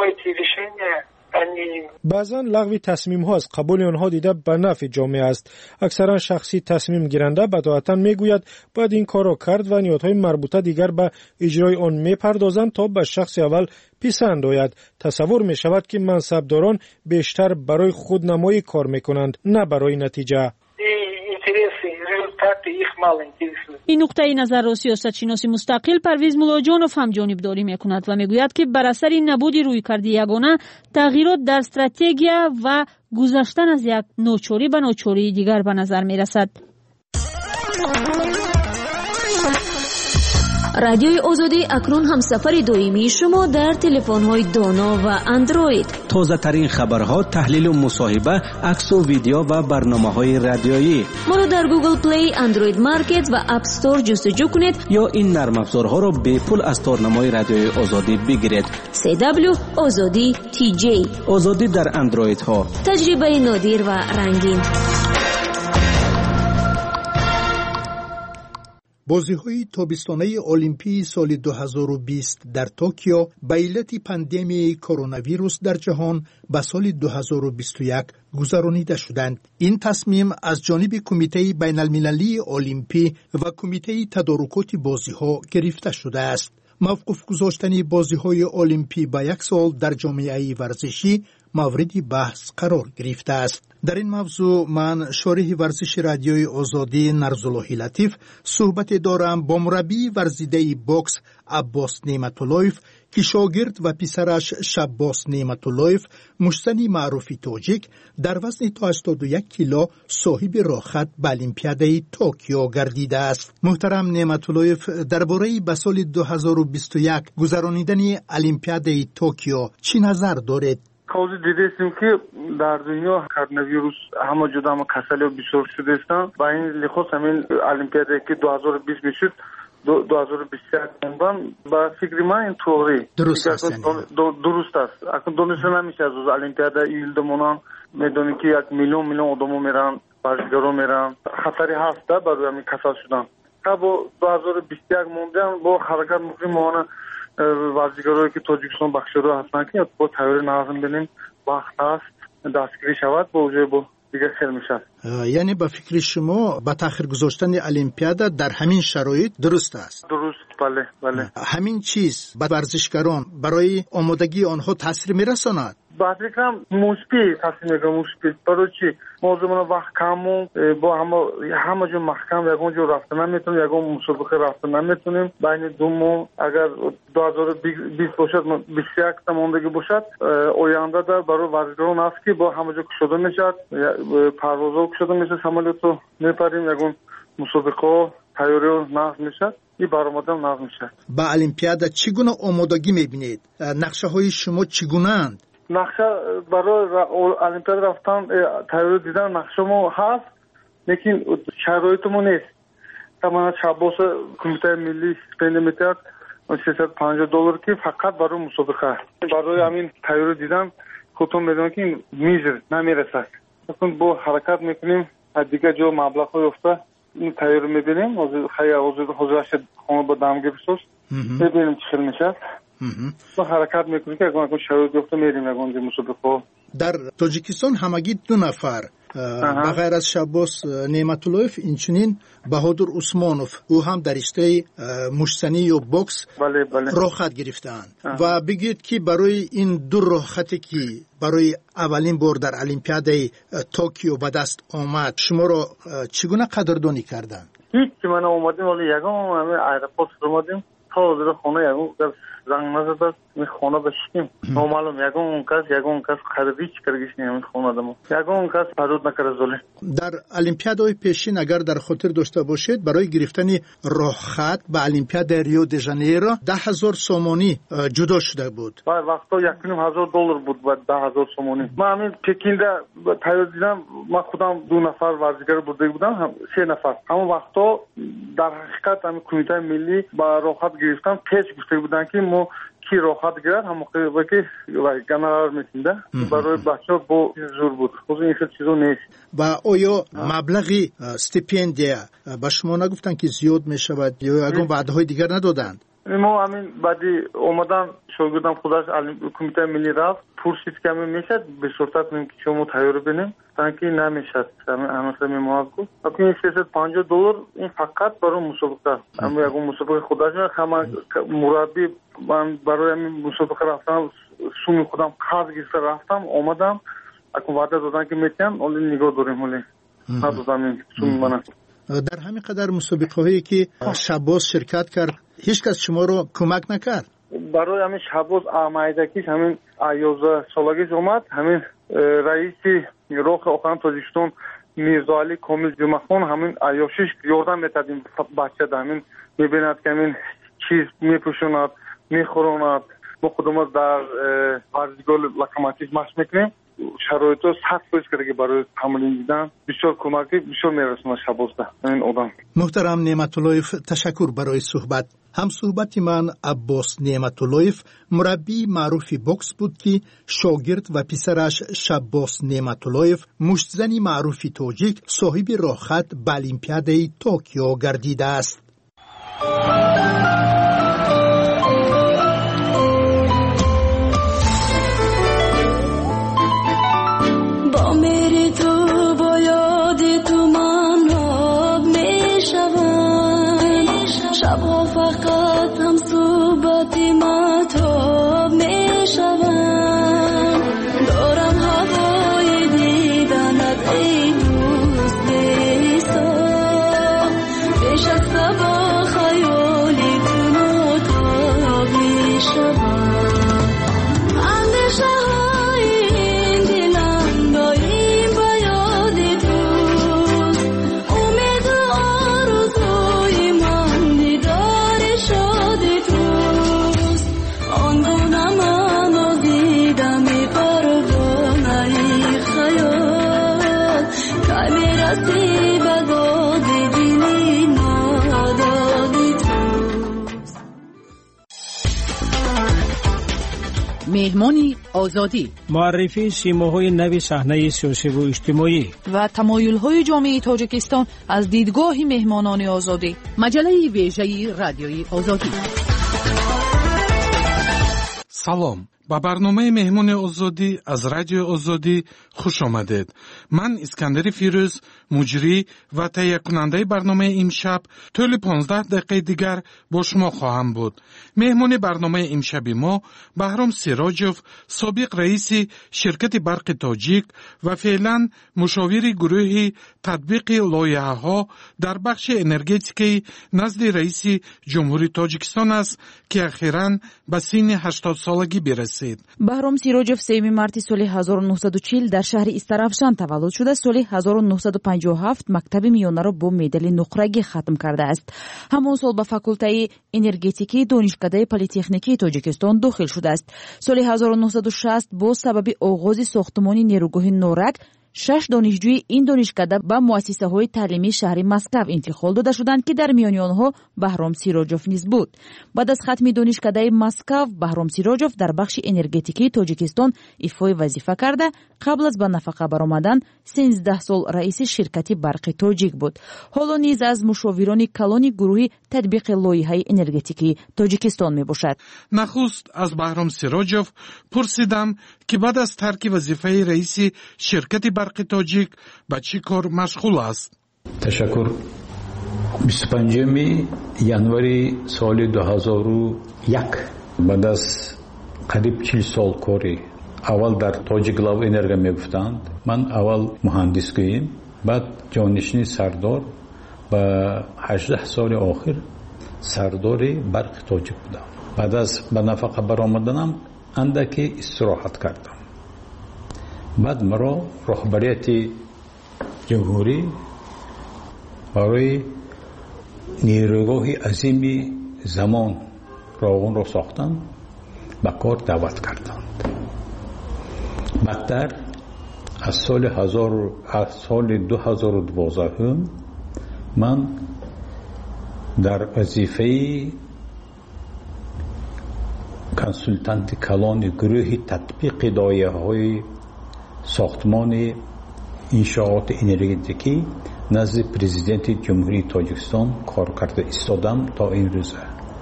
S5: بعضا لغو تصمیم ها از قبول آنها دیده به نفع جامعه است. اکثرا شخصی تصمیم گیرنده بداهتا میگوید باید این کار را کرد و نیاتهای مربوطه دیگر به اجرای آن میپردازند تا به شخص اول پسند آید. تصور می شود که منصبداران بیشتر برای خودنمایی کار میکنند نه برای نتیجه.
S3: این نقطه نظر را سیاستشناس مستقل پرویز ملاجانوف هم جانبداری میکند و میگوید که بر اثر نبود رویکرد یگانه تغییرات در استراتژی و گذشتن از یک ناچاری به ناچاری دیگر به نظر میرسد.
S1: رادیوی آزادی اکنون هم سفر دائمی شما در تلفن‌های دانا و اندروید.
S6: تازه ترین خبرها، تحلیل و مصاحبه، عکس و ویدیو و برنامه‌های رادیویی.
S1: ما را در گوگل پلی، اندروید مارکت و اپ استور جستجو کنید
S6: یا این نرم افزارها را به پول از تارنمای رادیوی آزادی بگیرید.
S1: CW آزادی TJ.
S6: آزادی در اندروید ها.
S1: تجربه نادر و رنگین.
S8: بازی‌های تابستانه المپی سال 2020 در توکیو به علت پاندمی کرونا ویروس در جهان به سال 2021 گذرانیده شدند. این تصمیم از جانب کمیته بین المللی المپی و کمیته تدارکات بازی‌ها گرفته شده است. موقف گذاشتن بازی‌های المپی به 1 سال در جامعه ورزشی مورد بحث قرار گرفته است. در این موضوع من شارح ورزش رادیوی آزادی نرزالله لطیف صحبت دارم با مربی ورزیده باکس عباس نعمت‌اللهیف که شاگرد و پسرش شباس نعمت‌اللهیف مشتنی معروفی تاجیک در وزن تا 81 کیلو صاحب راحت به المپیاده توکیو گردیده است. محترم نعمت‌اللهیف، درباره به سال 2021 گذرانیدن المپیاده توکیو چی نظر دارید؟
S10: ҳозир дидестем ки дар дунё коронавирус ҳама ҷода ҳама касалиҳо бисёр шудастанд. ба ин лиҳоз ҳамин олимпиадае ки 2020 мешуд 2021 мондан ба фикри ман ин тоғри дуруст аст. акун дониста намешавад аз олимпиада июлда монанд медонем ки 1 миллион одамо меран, бозигаро меран, хатари ҳаста барои ҳамин касал шудан. та бо 2021 мондем бо ҳаракат мекунем моана бозигарое ки тоҷикистон бахширо ҳастанд ки бо тайёри назм бинем вақт аст дастгирӣ шавад бо ӯҷои бо дигар хел мешавад.
S8: яъне ба фикри шумо ба таъхир гузоштани олимпиада дар ҳамин шароит дуруст аст?
S10: дуруст, бале.
S8: ҳамин чиз ба варзишгарон барои омодагии онҳо таъсир мерасонад?
S10: баъзикам муспит таъсир мекунад. муспит барои чи мозумона вақт каму бо ҳама ҷо маҳкам ягон ҷо рафта наметунем, ягон мусобиқа рафта наметунем. байни 2 моҳ агар 2020 бошад 21 та мондагӣ бошад ояндада барои варзишгарон аст ки бо ҳама ҷо кушода мешавад, парвозҳо кушода мешавад, самолётҳо мепарем, ягон мусобиқаҳо тайёриҳо нағз мешавад, и баромадам нағз мешавад.
S8: ба олимпиада чӣ гуна омодагӣ мебинед? нақшаҳои шумо чӣ гунаанд?
S10: нақша барои олимпиада рафтан тайёрӣ дидан нақшамо ҳаст, лекин шароитмо нест. тамана шабоса кумитаи миллӣ стипендия метиҳад $350 ки фақат барои мусобиқа. барои ҳамин тайёрӣ дидан худтон медонед ки мизр намерасад. бо ҳаракат мекунем аз дигар ҷо маблағҳо ёфта ин тайёрӣ мебинем. ҳозир хона ба дамгир бисоз мебинем чӣ хел мешавад. ما حرکت میکنیم که اگر شروع گفتم میریم یکونجا مسابقه.
S8: در تاجیکستان همگی 2 نفر بغیر از شباس نعمتاللهیف اینچنین بهادر عثمانوف او هم در رشته مشتنی یا بوکس رخصت گرفتند و بگید که برای این 2 رخصتی که برای اولین بار در المپیاد توکیو به دست آمد شما را چگونه قدردانی کردند؟
S10: هیچ من اومدیم ولی یگان همه ایرپورت اومدیم تا حاضر خونه یگان زنگ نزد می خونه بشیم نامعلوم یگان کس خریدی چی کرگیش نمی خونه دم یگان کس پرود نکرد زولی.
S8: در المپیادهای پیشین اگر در خاطر داشته باشید برای گرفتن رخصت به المپیاد ریو دی ژانیرو 10,000 سومانی جدا شده بود.
S10: وقتا $1,000 بود و 10,000 سومانی. من همین پکینده تایید دیدم من خودم 2 نفر ورزشگر بوده بودم 3 نفر. همون وقتا در حقیقت همین کمیته ملی با رخصت گرفتن پیش گفته بودن که ما کی رخصت گرفت هم موقعی که گنرال میتونده برای بچه‌ها با زور بود. خب این چیزا نیست.
S8: و آیا مبلغی استیپندیا به شما نگفتن که زیاد میشود یا اگه وعده‌های دیگر ندادند؟
S10: ما همین بعدی اومدن شاگردم خودش کمیته ملی رفت پرسید که همین میشد به صورت که شما تیار بینیم تانکی نمیشد همه میمواد گفت اکنون $350 این فقط برای مسابقه اما یکون مسابقه خودش همه مربی من برای همین مسابقه رفتم سومی خودم خاص گیسته رفتم اومدم اکنون وعده دادن که میتیم ولی نگاه داریم ولی ندادم این سومی منم.
S8: در همین قدر مسابقه هایی که شباز شرکت کرد هیچ کس شما رو کمک نکرد؟
S10: برای همین شباز آمایدگیش همین 11 سالگیش اومد همین رئیسی روح اوکراین تاجیکستان میرزا علی کامل جمعخان همین عیاشیش یاردم میتد این بچه ده همین میبیند که همین چیز میپوشوند میخوراند ما خودمون در ورزشگاه لوکوموتیو مشق میکنیم شرایطو سخت پیش کرده که برای تمرین دیدن بسیار کمکی بسیار میرسونه شبازده این آدم.
S8: محترم نعمتاللهیف تشکر برای صحبت. هم صحبت من عباس نعمتاللهیف مربی معروف بوکس بود که شاگرد و پسرش شباس نعمتاللهیف مشتزنی معروف تاجیک صاحب رخصت به المپیاد توکیو گردیده است.
S11: شبها فقط هم صحبت مطاب می شوم دارم هوای دیدنت ای دوست بیسا پیش از سبا خیالی تو تاب می شوم اندیشه های این دلم داریم با یاد تو امید و آرزوی من شادی توست آن گونه من آزی
S21: مهمان آزادی،
S5: معرفی سیماهای نو صحنه سیاسی و اجتماعی
S21: و تمایل‌های جامعه تاجیکستان از دیدگاه مهمانان آزادی. مجله ویژه رادیوی آزادی.
S2: سلام. با برنامه مهمان آزادی از رادیو آزادی خوش آمدید. من اسکندر فیروز، مجری و تهیه کننده برنامه امشب، طول 15 دقیقه دیگر با شما خواهم بود. مهمان برنامه امشب ما بهرام سیراجوف، سابق رئیس شرکت برق تاجیک و فعلا مشاور گروه تطبیق لایحه‌ها در بخش انرژتیکی نزد رئیس جمهوری تاجیکستان است که اخیراً به سن 80 سالگی برسید.
S21: بهرام سیراجوف 3 مارس سال 1940 در شهر استرافشان تولد شده. سال 1957 مکتب میانه را با مدال نقرگی ختم کرده است. همان سال به فاکولته انرژتیکی دانشکده پلی‌تکنیکی تاجیکستان داخل شده است. سال 1960 با سبب آغاز ساختمان نیروگاه نورک 6 دانشجوی این دانشکده به مؤسسه‌های تعلیمی شهر مسکو انتقال داده شدند که در میان آنها بهرام سیراجوف نیز بود. بعد از ختم دانشکده مسکو، بهرام سیراجوف در بخش انرژتیکی تاجیکستان ایفای وظیفه کرده. قبل از به نفقه برآمدن 13 سال رئیس شرکت برق تاجیک بود. حالا نیز از مشاوران کلان گروه تطبیق لایحه انرژتیکی تاجیکستان میباشد.
S2: نخست از بهرام سیراجوف پرسیدم که بعد از ترک وظیفه رئیس شرکت برق تاجیک به چی کار مشغول است؟
S12: تشکر. 25 январи سال 2001 بعد از قریب 40 سال کاری اول در تاجیک لاو انرژی میگفتند. من اول مهندس گویم، بعد جانشین سردار و 18 سال آخر سردار برق تاجیک بودم. بعد از به نفقه برآمدنم اندکی استراحت کردم. بعد مرا رهبریت جمهوری برای نیروگاه عظیم زمان راغون را ساختند، به کار دعوت کردند. بعدتر از سال 2012 من در وظیفه کنسولتانت کلان گروه تطبیق لایحه‌های ساختمان انشاءات انرژتیکی نزد پرزیدنت جمهوری تاجیکستان کار کرده ایستادم تا این روزه.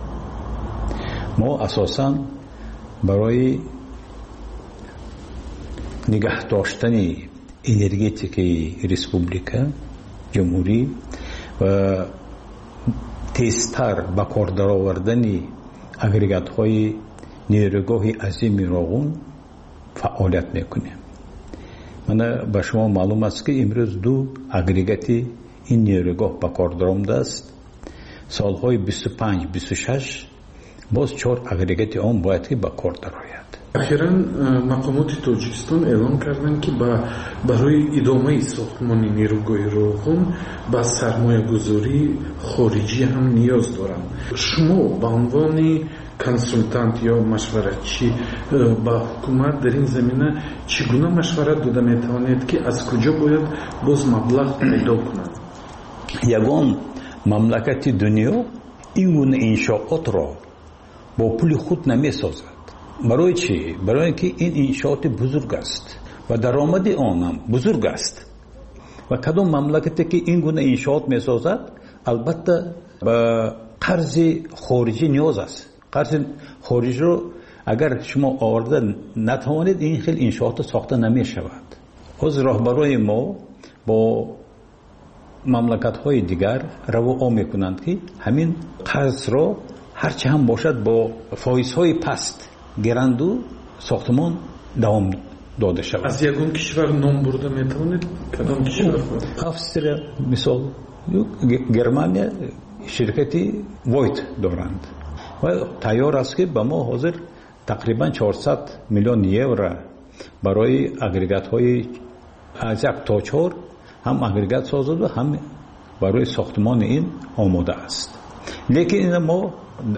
S12: ما اساساً برای نگه داشتن انرژتیکی ریسپوبلیکا جمهوری و تیزتر به کار درآوردن اگریگات‌های نیروگاه عظیم راغون فعالیت میکنیم. من به شما معلوم است که امروز 2 اگریگات این نیروگاه به کار درآمده است. سالهای 25-26 باز 4 اگریگات آن باید که به کار درآید.
S2: اخیراً مقامات تاجیکستان اعلام کردند که برای ادامه ساختمان نیروگاه راغون با سرمایه‌گذاری خارجی هم نیاز دارند. شما به عنوان کنسولتانت یا مشورتچی با حکومت در این زمینه چگونه مشورت داده میتوانید که از کجا باید باز مبلغ پیدا کنند؟
S12: یگان مملکت دنیا این گونه انشاءات را با پول خود نمیسازد. برای چی؟ برای اینکه این انشاءات بزرگ است و درآمد آن هم بزرگ است و کدام مملکتی که این گونه انشاءات میسازد البته به قرض خارجی نیاز است. قرض خارجی رو اگر شما آورده نتوانید این خیلی انشاءات ساخته نمی شود. از راهبرای ما با مملکت های دیگر رو میکنند که همین قرض را هرچه هم باشد با فایزهای پست گرند و ساختمان دوام داده شود.
S2: از یگان کشور نام برده میتوانید؟ کدام کشور؟
S12: استرالیا مثال، گرمانیا شرکتی وایت دارند و تیار است که به ما حاضر تقریبا 400 میلیون یورو برای اگریگات های از 1 تا 4 هم اگریگات سازد و هم برای ساختمان این آماده است. لیکن این ما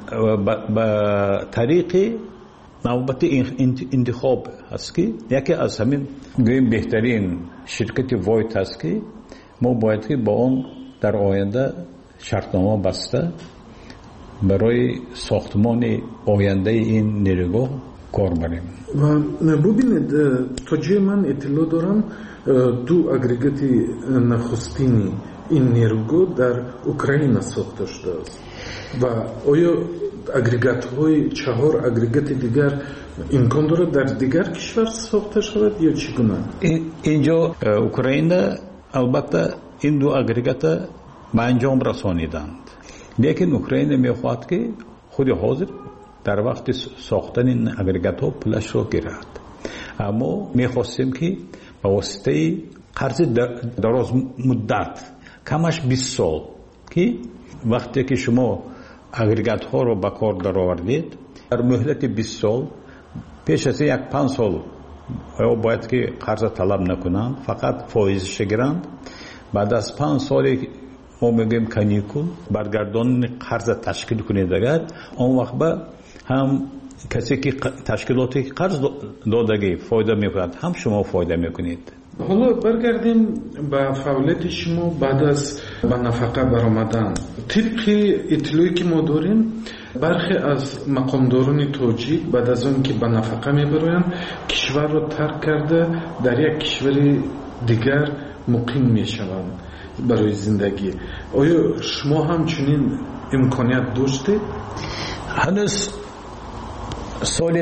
S12: به طریق نوبت انتخاب هست که یکی از همین گویم بهترین شرکت وایت هست که ما باید که با آن در آینده شرطنامه بسته برای ساختمان آینده این نیروگاه کار بریم.
S2: و ببینید تا جای من اطلاع دارم دو اگریگاتی نخستینی این نیروگاه در اوکراین ساخته شده است و آیا اگریگات های 4 اگریگات دیگر امکان دارد در دیگر کشور ساخته شود یا چگونه؟
S12: اینجا اوکراین البته این دو اگریگات به انجام رسانیدند، لیکن اوکراین میخواهد که خود حاضر در وقت ساختن این اگریگات ها پولش را گیرد. اما میخواستیم که به واسطه قرض دراز مدت کمش 20 سال که وقتی که شما اگریگات ها رو به کار در آوردید در مهلت 20 سال پیش از 1-5 سال باید که قرض طلب نکنند، فقط فایزش گیرند. بعد از 5 سال ما میگیم کانیکول برگردان قرض تشکیل کنید، اگر اون وقت به هم کسی که تشکیلاتی قرض دادگی فایده میکند هم شما فایده میکنید.
S2: حالا برگردیم به فعالیت شما بعد از به نفقه برآمدن. طبق اطلاعی که ما داریم برخی از مقامداران تاجیک بعد از اون که به نفقه میبرند کشور را ترک کرده در یک کشور دیگر مقیم میشوند برای زندگی. آیا شما هم چنین امکانیت داشتید؟
S12: هنوز سال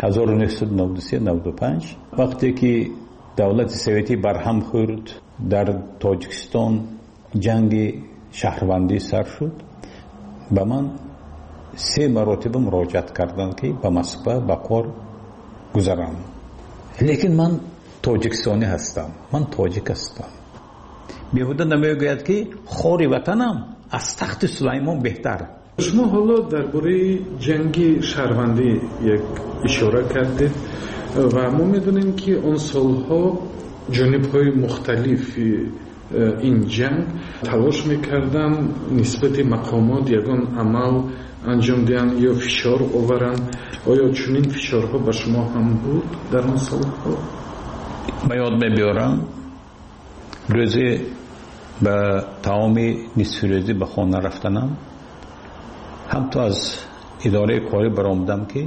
S12: 1993-95 وقتی که دولت سوویتی برهم خورد در تاجیکستان جنگ شهروندی سر شد، به من 3 مرتبه مراجعت کردند که به مسکو به کار گذارم. لیکن من تاجیکستانی هستم، من تاجیک هستم. بیهوده نمیگوید که خاری وطنم از تخت سلیمان بهتر.
S2: شما حالا درباره جنگ شهروندی یک اشاره کردید و ما میدونیم که اون سالها جانب‌های مختلف این جنگ تلاش میکردن نسبت مقامات یگان عمل انجام دهند یا فشار آورند. آیا چنین فشارها به شما هم بود در اون سالها؟
S12: من یاد میبیارم روزی به تمام نصف روزی به خانه رفتنم، هم تو از اداره کاری برآمدم که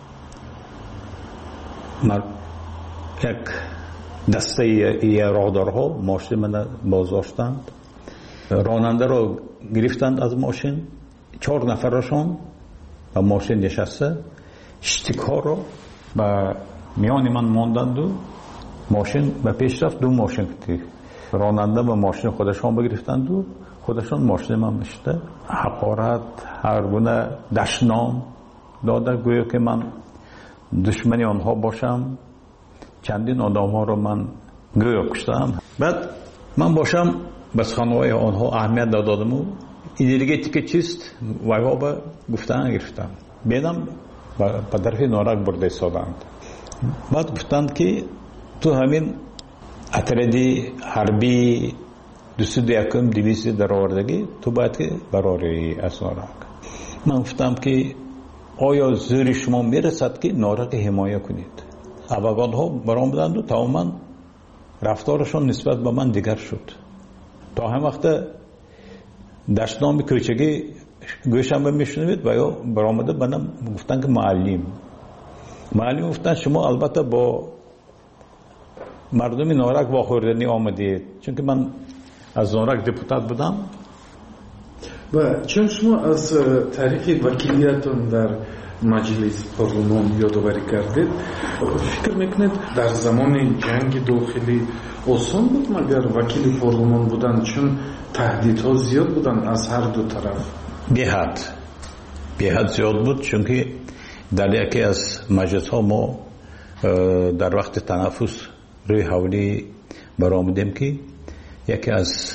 S12: یک دسته راهدارها ماشین من بازداشتند، راننده را گرفتند از ماشین، 4 نفرشون به ماشین نشسته، شتیک ها را به میان من ماندند و ماشین به پیش رفت. 2 ماشین راننده به ماشین خودشان بگرفتند و خودشان ماشین من نشته. حقارت هر گونه دشنام داده گویا که من دشمنی آنها باشم. چندین آدم ها رو من گویا کشتم. بعد من باشم بس خانوای آنها اهمیت دادم و انرژیتیک چیست وایها به گفتن گرفتم. بیدم به طرف نارک برده ایستادند. بعد گفتند که تو همین اتردی حربی 201 در آوردگی تو باید که براری از نارک. من گفتم که آیا زور شما میرسد که نارک حمایه کنید؟ افغان ها برآمدند و تماما رفتارشون نسبت به من دیگر شد. تا هم وقت دشتنام کوچگی گوشم میشنوید و یا برآمده بنام گفتن که معلم گفتن شما البته با مردم نارک واخوردنی آمدید، چون که من از نارک دپوتات بودم.
S2: و چون شما از تاریخ وکیلیتون در مجلس پارلمان یادآوری کردید، فکر میکنید در زمان جنگ داخلی آسان بود مگر وکیل پارلمان بودن، چون تهدیدها زیاد بودن از هر دو طرف؟
S12: بی‌حد زیاد بود، چون که در یکی از مجلس ها ما در وقت تنفس روی حولی برآمدیم که یکی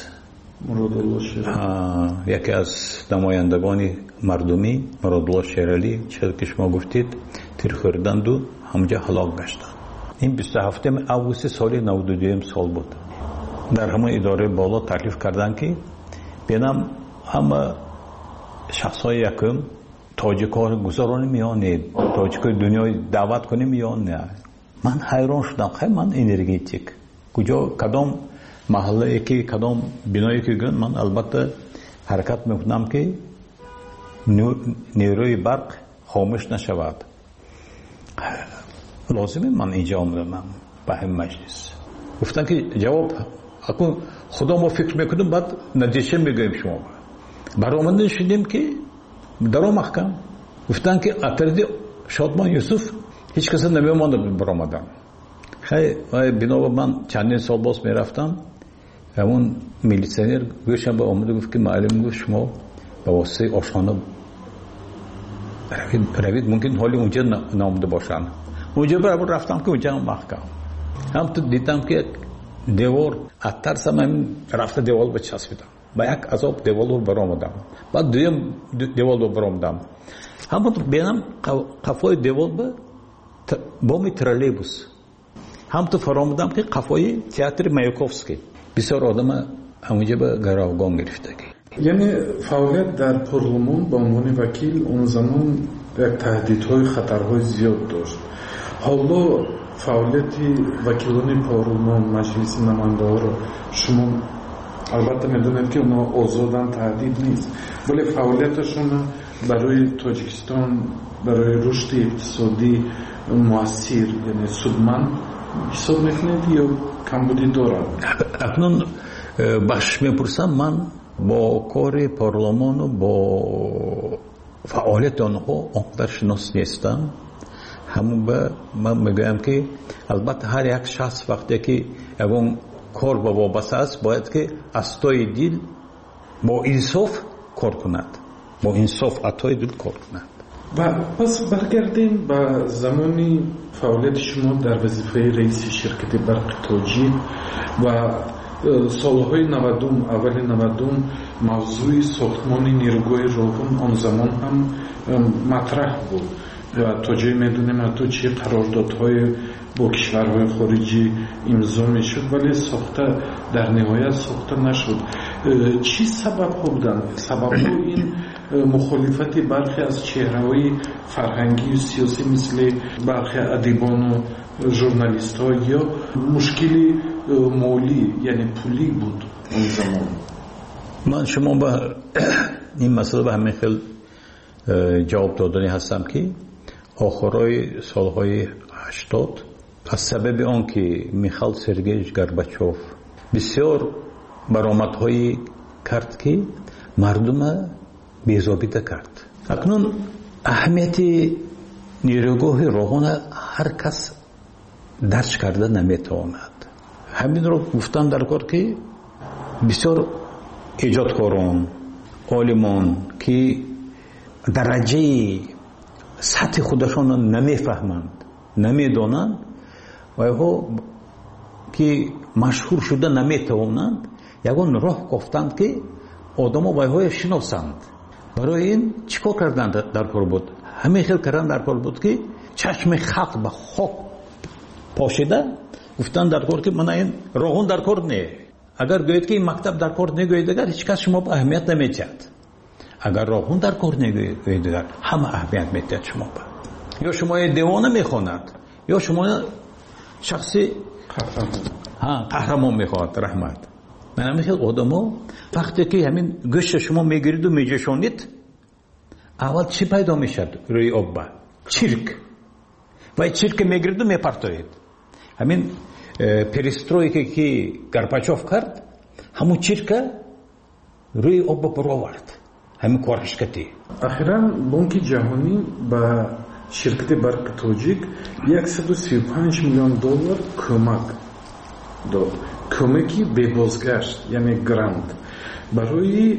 S12: از نمایندگان مردمی مرادالله شیرالی چیزی که شما گفتید تیر خوردند و همجا هلاک گشتند. این 27 آگوست سال 92 سال بود. در همه اداره بالا تکلیف کردن که بینم همه شخصای یکم تاجیک‌ها گذارانی میانه تاجیک‌های دنیای دعوت کنیم یا نه. من حیران شدم، خیلی من انرژیتیک کجا کدام محله که کدام بنایی که گن من البته حرکت میکنم که نیروی برق خاموش نشود. لازمه من اینجا آمدم به همین مجلس. گفتن که جواب اکنون خدا ما فکر میکنیم بعد نتیجه میگویم شما. برآمده شدیم که در محکم گفتن که اترد شادمان یوسف هیچ کس نمی‌مانده برآمدن. خیلی بنا من چندین سال باز میرفتم همون میلیسیونر گوشم به آمده گفت که معلم گفت شما به واسطه آشخانه روید ممکن حالی اونجا نامده باشن. اونجا برابر رفتم که اونجا هم محکم هم تو دیدم که دیوار اترسم هم رفته دیوار به چسبیدم با یک عذاب دیوار رو برآمدم بعد دویم دیوار رو برآمدم همون بینم قفای دیوار به بامی ترالیبوس هم تو فرامدم که قفای تئاتر مایاکوفسکی بسیار آدم اونجا به گروگان گرفته.
S2: یعنی فعالیت در پارلمان به عنوان وکیل اون زمان یک تهدیدهای خطرهای زیاد داشت. حالا فعالیت وکیلان پارلمان مجلس نماینده‌ها رو شما البته میدونید که اونا آزادن تهدید نیست ولی فعالیتشون برای تاجیکستان برای رشد اقتصادی مؤثر یعنی سودمند حساب میکنید یا کمبودی دارد؟
S12: اکنون باش میپرسم من با کار پارلمان و با فعالیت آنها اونقدر شناس نیستم. همون به من میگویم که البته هر یک شخص وقتی که اون کار با وابسته است باید که از توی دل با انصاف کار کند با انصاف اتای دل کار کند.
S2: و پس برگردیم به زمانی فعالیت شما در وظیفه رئیس شرکت برق تاجیک و سالهای 90 اول 90 موضوع ساختمان نیروگاه راون آن زمان هم مطرح بود و تا جایی میدونیم حتی چه قراردادهای با کشورهای خارجی امضا میشد ولی ساخته در نهایت ساخته نشد. چی سبب ها بودن؟ سبب ها این مخالفت برخی از چهره‌های فرهنگی و سیاسی مثل برخی ادیبان و ژورنالیست ها یا مشکلی مالی یعنی پولی بود اون زمان؟
S12: من شما به این مسئله به همین خیلی جواب دادنی هستم که آخرای سالهای 80 از سبب آن که میخائیل سرگییویچ گورباچوف بسیار برآمدهایی کرد که مردم بی‌ضابطه کرد. اکنون اهمیت نیروگاه راون هر کس درک کرده نمیتواند. همین رو گفتم در کار که بسیار ایجادکاران عالمان که درجه سطح خودشان نمیفهمند نمیدانند و ها که مشهور شده نمیتوانند یگان راه گفتند که آدم ها های شناسند. برای این چیکار کردند در کار بود؟ همین خیلی کردن در کار بود که چشم خلق به خاک پاشیده گفتند در کار که من این راهون در کار نه. اگر گوید که این مکتب در کار نگوید اگر هیچ کس شما به اهمیت نمیدهد. اگر راهون در کار نگوید اگر همه اهمیت میدهد شما به. یا شما دیوانه میخواند یا شما شخصی قهرمان میخواد رحمت. من همین خیلی آدم وقتی که همین گوشت شما میگیرید و میجشونید اول چی پیدا میشد روی آب؟ چرک. و چرک میگیرید و میپرتوید. همین پریسترویکی که گورباچوف کرد همون چرک روی آب برآورد. همین کارش کردی.
S2: اخیراً بانک جهانی با شرکت برق تاجیک 135 میلیون دلار کمک داد. کمکی به بازگشت یعنی گرانت برای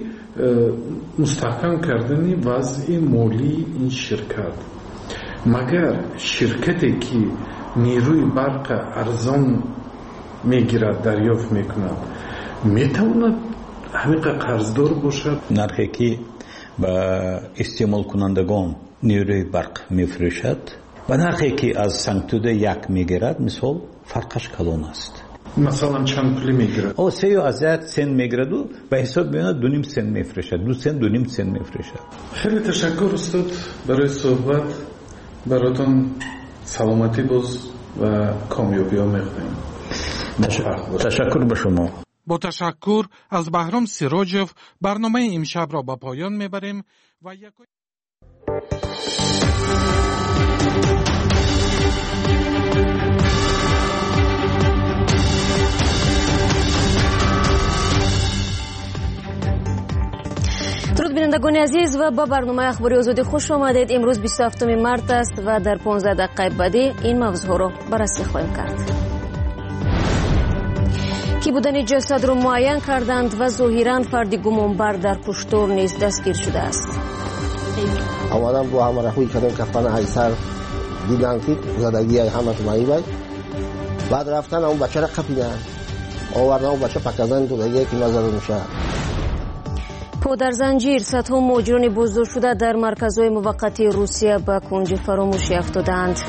S2: مستحکم کردن وضع مالی این شرکت. مگر شرکتی که نیروی برق ارزان میگیرد دریافت میکند میتواند همین قرضدار باشد؟
S12: نرخی که با استعمال کنندگان نیروی برق میفروشد و نرخی که از سنگتوده یک میگیرد مثال فرقش کلان است.
S2: مثلا چند پولی میگیرد؟
S12: او 3 سنت میگیرد و به حساب میاد 2.5 سنت میفروشد. 2 سنت 2.5 سنت میفروشد.
S2: خیلی تشکر استاد برای صحبت. براتون سلامتی باز و کامیابی ها میخواهیم.
S12: تشکر به شما.
S2: با تشکر از بهرام سیراجوف برنامه امشب را به پایان میبریم و یک
S1: بینندگان عزیز و با برنامه اخباری آزادی خوش آمدید. امروز 27 مارس است و در 15 دقیقه بعدی این موضوع را بررسی خواهیم کرد. کی بودن جسد را معین کردند و ظاهراً فردی گمانبر در کشتار نیز دستگیر شده است.
S13: آمدن با همراهی کردن کفن ایسر دیدن که زدگی همش معیبه. بعد رفتن اون بچه را قپیدن. آوردن اون بچه پکزن دودگی که نزده میشه.
S1: پا در زنجیر صدها مهاجران بازداشت شده در مرکزهای موقتی روسیه به کنج فراموشی افتادند.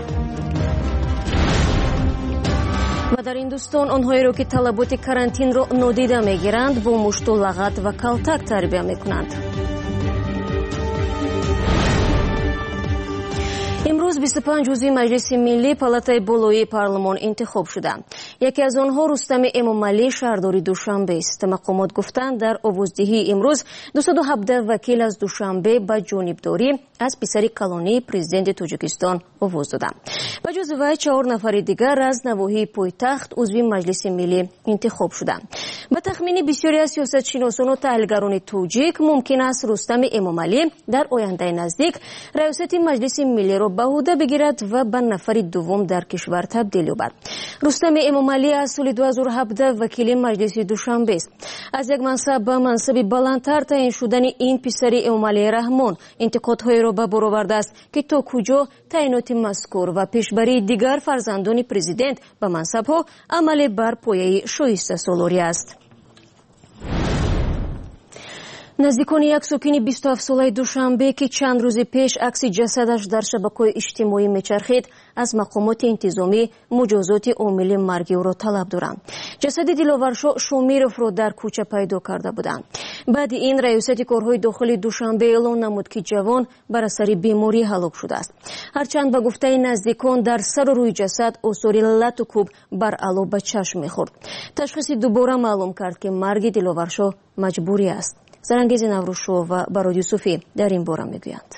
S1: و در هندوستان آنهایی را که طلبات کرانتین را نادیده میگیرند با مشت و لغت و کلتک تربیت میکنند. امروز 25 عضو مجلس ملی پالاتای بالایی پارلمان انتخاب شدند. یکی از آنها رستم امامعلی شهرداری دوشنبه است. مقامات گفتند در آوازدهی امروز 217 وکیل از دوشنبه به جانبداری از پسر کلانی پرزیدنت تاجیکستان آواز دادند. به جز وی 4 نفر دیگر از نواحی پایتخت عضو مجلس ملی انتخاب شدند. به تخمین بسیاری از سیاستشناسان و تحلیلگران تاجیک ممکن است رستم امامعلی در آینده نزدیک ریاست مجلس ملی را به عهده بگیرد و به نفر دوم در کشور تبدیل یابد. رستم امامعلی از سال 2017 وکیل مجلس دوشنبه است. از یک منصب به منصب بلندتر تعیین شدن این پسر امامعلی رحمان انتقادهای را به بار آورده است که تا کجا تعیینات مذکور و پیشبری دیگر فرزندان پرزیدنت به منصبها عمل بر پایه شایسته سالاری است. نزدیکان یک ساکن 27 ساله دوشنبه که چند روز پیش عکس جسدش در شبکه‌های اجتماعی میچرخید از مقامات انتظامی مجازات عامل مرگ او را طلب دارند. جسد دلاورشاه شومیروف را در کوچه پیدا کرده بودند. بعد این ریاست کارهای داخلی دوشنبه اعلام نمود که جوان بر اثر بیماری هلاک شده است. هرچند به گفته نزدیکان در سر و روی جسد آثار لط و کوب بر علا به چشم میخورد. تشخیص دوباره معلوم کرد که مرگ دلاورشاه مجبوری است. زرنگیز نوروشو و براد یوسفی در این باره میگویند.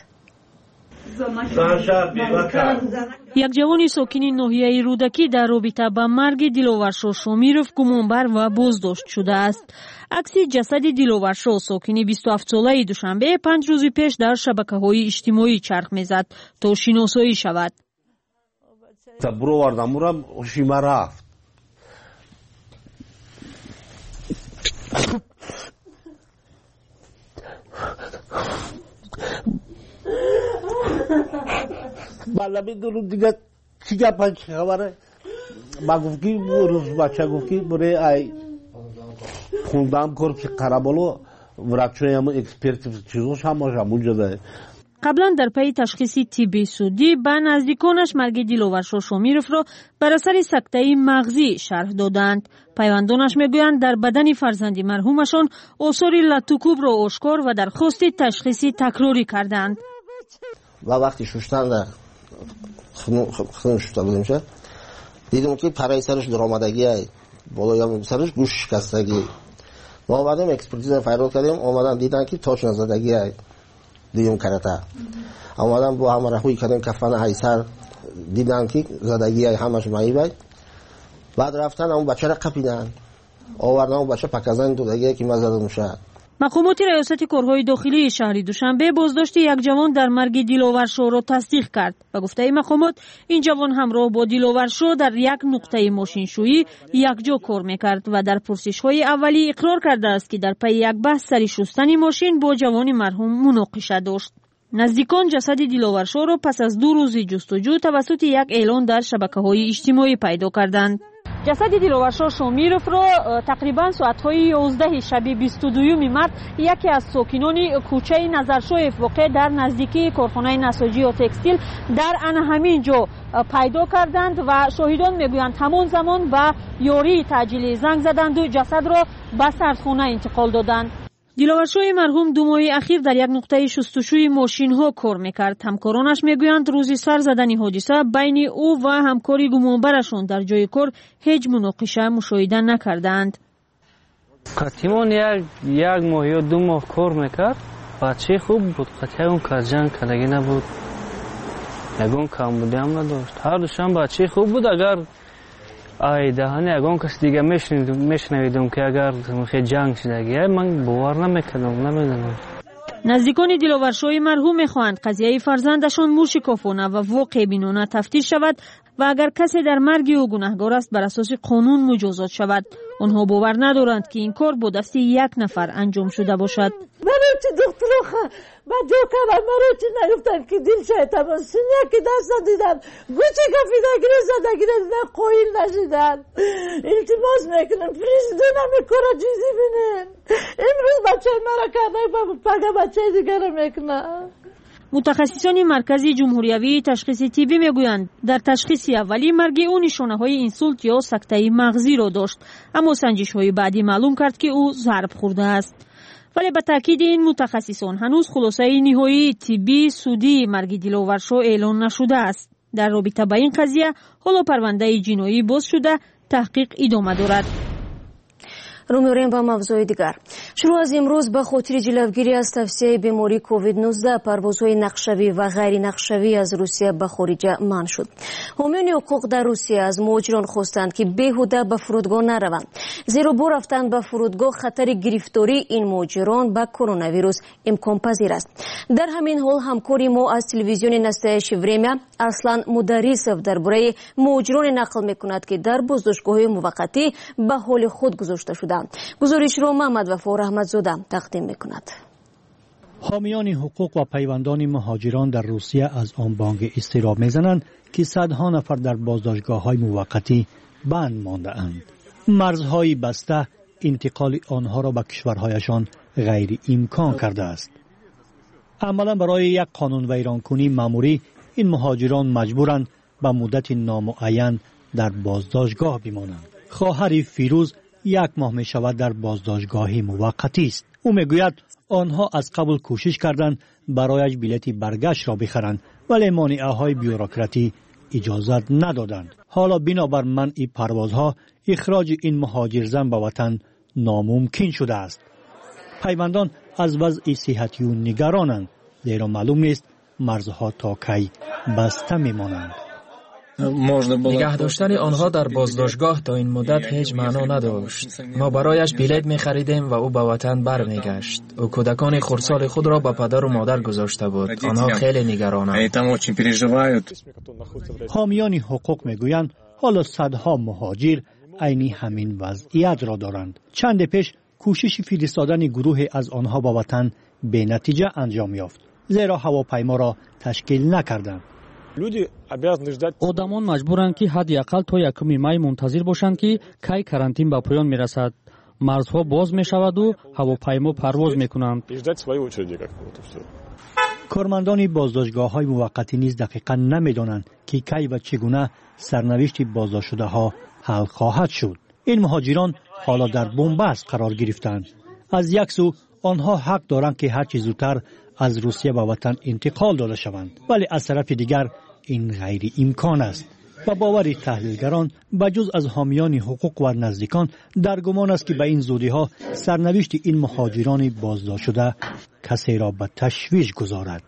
S3: یک جوان ساکن ناحیه رودکی در رابطه با مرگ دلاورشاه شومیروف گمانبر و بازداشت شده است. عکس جسد دلاورشاه ساکن 27 ساله دوشنبه 5 روز پیش در شبکه‌های اجتماعی چرخ میزد تا شناسایی شود.
S14: برو واردمورم هوشیما رفت. بالا میدونم دیگه چی گپن چه خبره. با گفتی روز بچه گفتی برای ای خوندم کار که قرابالو ورچوی همون اکسپرت چیزوش هم اونجا ده.
S3: قبلا در پی تشخیص طبی سودی به نزدیکانش مرگ دلاورشاه شومیروف را بر اثر سکته مغزی شرح دادند. پیوندانش میگویند در بدن فرزند مرحومشان آثار لط و کوب را آشکار و درخواست تشخیصی تکراری کردند.
S13: و وقتی شوشتن در خونم شوشته بودیم شه دیدیم که پرای سرش درآمدگی بالا یا سرش گوش شکستگی. ما آمدیم اکسپرتیز فرار کردیم آمدن دیدن که تاش نزدگی دیدیم کرده. آمدن با همراهی کردن کفن ایسر دیدن که زدگی همش معیبه. بعد رفتن اون بچه را قپیدن. آوردن اون بچه پکزن دودگی که مزده میشه.
S3: مقامات ریاست کارهای داخلی شهر دوشنبه بازداشت یک جوان در مرگ دلاورشاه را تصدیق کرد. به گفته مقامات این جوان همراه با دلاورشاه در یک نقطه ماشینشویی یکجا کار میکرد و در پرسش‌های اولی اقرار کرده است که در پی یک بحث سر شستن ماشین با جوان مرحوم مناقشه داشت. نزدیکان جسد دلاورشاه را پس از 2 روز جستجو توسط یک اعلان در شبکه‌های اجتماعی پیدا کردند. جسد دلاورشاه شومیروف را تقریبا ساعت‌های 11 شب 22 مارس یکی از ساکنان کوچه نظرشاه واقع در نزدیکی کارخانه نساجی و تکستیل در همین جا پیدا کردند و شاهدان میگویند همان زمان به یاری تعجیلی زنگ زدند و جسد را به سردخانه انتقال دادند. دلاورشاه مرحوم 2 ماه اخیر در یک نقطه شستشوی ماشین ها کار میکرد. همکارانش میگویند روزی سر زدن حادثه بین او و همکاری گمانبرشان در جای کار هیچ مناقشه مشاهده نکردند.
S15: قطیمون یک ماه یا 2 ماه کار میکرد. بچه خوب بود. قطعه که جنگ کلگی نبود. یگون کم بوده هم نداشت. هر دوشان بچه خوب بود. اگر دهانه یگون کس دیگه میشنویدم که اگر خیلی جنگ شدگیه من باور نمیکردم. نمیدونم
S3: نزدیکان دلاورشوی مرحوم می‌خواهند قضیه فرزندشان موشکافانه و واقع بینانه تفتیش شود و اگر کسی در مرگ او گناهکار است بر اساس قانون مجازات شود. آنها باور ندارند که این کار با دست یک نفر انجام شده باشد.
S16: برای چه دکتر با جو کردن برای چه نگفتن که دل شایدم سنیا که دست ندیدن گوچه کفیده گرزده قویل نشیدن. التماس میکنن پریزیدن همه کارا چیزی بینن. امروز بچه مرا کرده پگه بچه دیگر میکنن.
S3: متخصصان مرکز جمهوریوی تشخیص طبی میگویند در تشخیص اولی مرگ او نشانه‌های اینسولت یا سکته مغزی را داشت، اما سنجش‌های بعدی معلوم کرد که او ضرب خورده است. ولی به تاکید این متخصصان هنوز خلاصه نهایی طبی سودی مرگ دلاورشو اعلان نشده است. در رابطه با این قضیه حالا پرونده جنایی باز شده، تحقیق ادامه دارد.
S1: رو می‌ریم با موضوع دیگر. شروع از امروز به خاطر جلوگیری از توسعه بیماری کووید 19 پروازهای نقشه‌ای و غیر نقشه‌ای از روسیه به خارج منع شد. حامیان حقوق در روسیه از مهاجران خواستند که بیهوده به فرودگاه نروند، زیرا با رفتن به فرودگاه خطر گرفتاری این مهاجران به کرونا ویروس امکان پذیر است. در همین حال همکاری ما از تلویزیون نستایش وریمیا ارسلان مدریسов درباره مهاجران نقل می‌کند که در بازداشتگاه‌های موقتی به حال خود گذاشته شده. گزارش رو محمد وفا رحمتزاده تقدیم میکند.
S7: حامیان حقوق و پیوندان مهاجران در روسیه از آن بانگ اضطراب میزنند که صدها نفر در بازداشتگاه‌های موقتی بند مانده اند. مرزهای بسته انتقال آنها را به کشورهایشان غیر امکان کرده است. عملا برای یک قانون ویرانکنی مأموری این مهاجران مجبورند به مدت نامعین در بازداشتگاه بمانند. خواهر فیروز 1 ماه می شود در بازداشتگاه موقتی است. او میگوید آنها از قبل کوشش کردند برایش بلیط برگشت را بخرند، ولی مانعه‌های بیوروکراتی اجازه ندادند. حالا بنابر منع پروازها اخراج این مهاجر زن به وطن ناممکن شده است. پیوندان از وضع صحتی او نگرانند، زیرا معلوم نیست مرزها تا کی بسته میمانند.
S18: نگه داشتن آنها در بازداشتگاه تا این مدت هیچ معنا نداشت. ما برایش بلیط می خریدیم و او به وطن برمیگشت. او کودکان خردسال خود را به پدر و مادر گذاشته بود. آنها خیلی نگرانند.
S7: حامیان حقوق میگویند حالا صدها مهاجر عین همین وضعیت را دارند. چند پیش کوشش فرستادن گروه از آنها به وطن به نتیجه انجام یافت، زیرا هواپیما را تشکیل نکردند.
S9: آدمان مجبورند که حداقل تا 1 می منتظر باشند که کی карантин به پایان میرسد. مرزها باز می شود و هواپیما پرواز می کنند.
S7: کارمندان بازداشتگاه‌های موقتی نیز دقیقاً نمی‌دانند که کی و چگونه سرنوشت بازداشت شده ها حل خواهد شد. این مهاجران حالا در بنبست قرار گرفتند. از یک سو آنها حق دارند که هر چه زودتر از روسیه به وطن انتقال داده شوند، ولی از طرف دیگر این غیر امکان است. و باور تحلیلگران بجز از حامیان حقوق و نزدیکان در گمان است که به این زودی ها سرنوشت این مهاجران بازداشت شده کسی را به تشویش گذارد.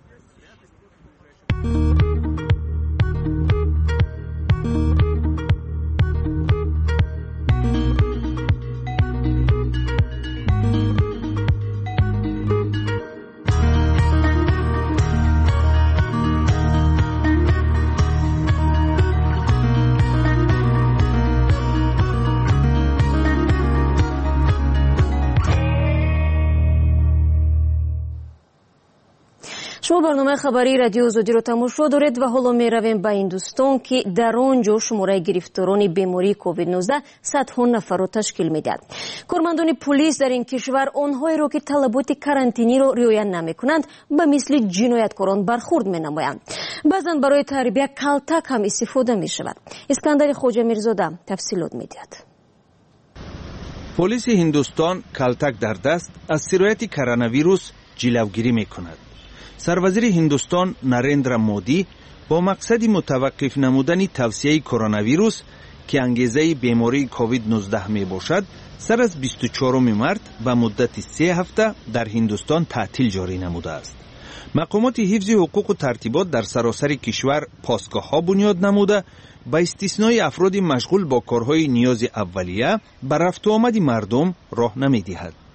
S1: شما برنامه خبری رادیو آزادی رو تماشا دارید و حالا می رویم به هندوستان که در آنجا شماره گرفتاران بیماری کووید 19 صدها نفر را تشکیل میدهد. کارمندان پلیس در این کشور آنهایی را که طلبات کارانتینی را رعایت نمیکنند به مثل جنایتکاران برخورد مینمایند. بعضا برای تربیت کلتک هم استفاده می شود. اسکندر خواجه میرزاده تفصیلات میدهد.
S19: پلیس هندوستان کلتک در دست از سرایت کرونا ویروس جلوگیری میکند. سروزیر هندوستان نریندرا مودی با مقصد متوقف نمودن توسعه کرونا ویروس که انگیزه بیماری کووید 19 می باشد سر از 24 مارس به مدت 3 هفته در هندوستان تعطیل جاری نموده است. مقامات حفظ حقوق و ترتیبات در سراسر کشور پاسگاه ها بنیاد نموده با استثنای افراد مشغول با کارهای نیاز اولیه بر رفت و آمد مردم راه نمی دهد.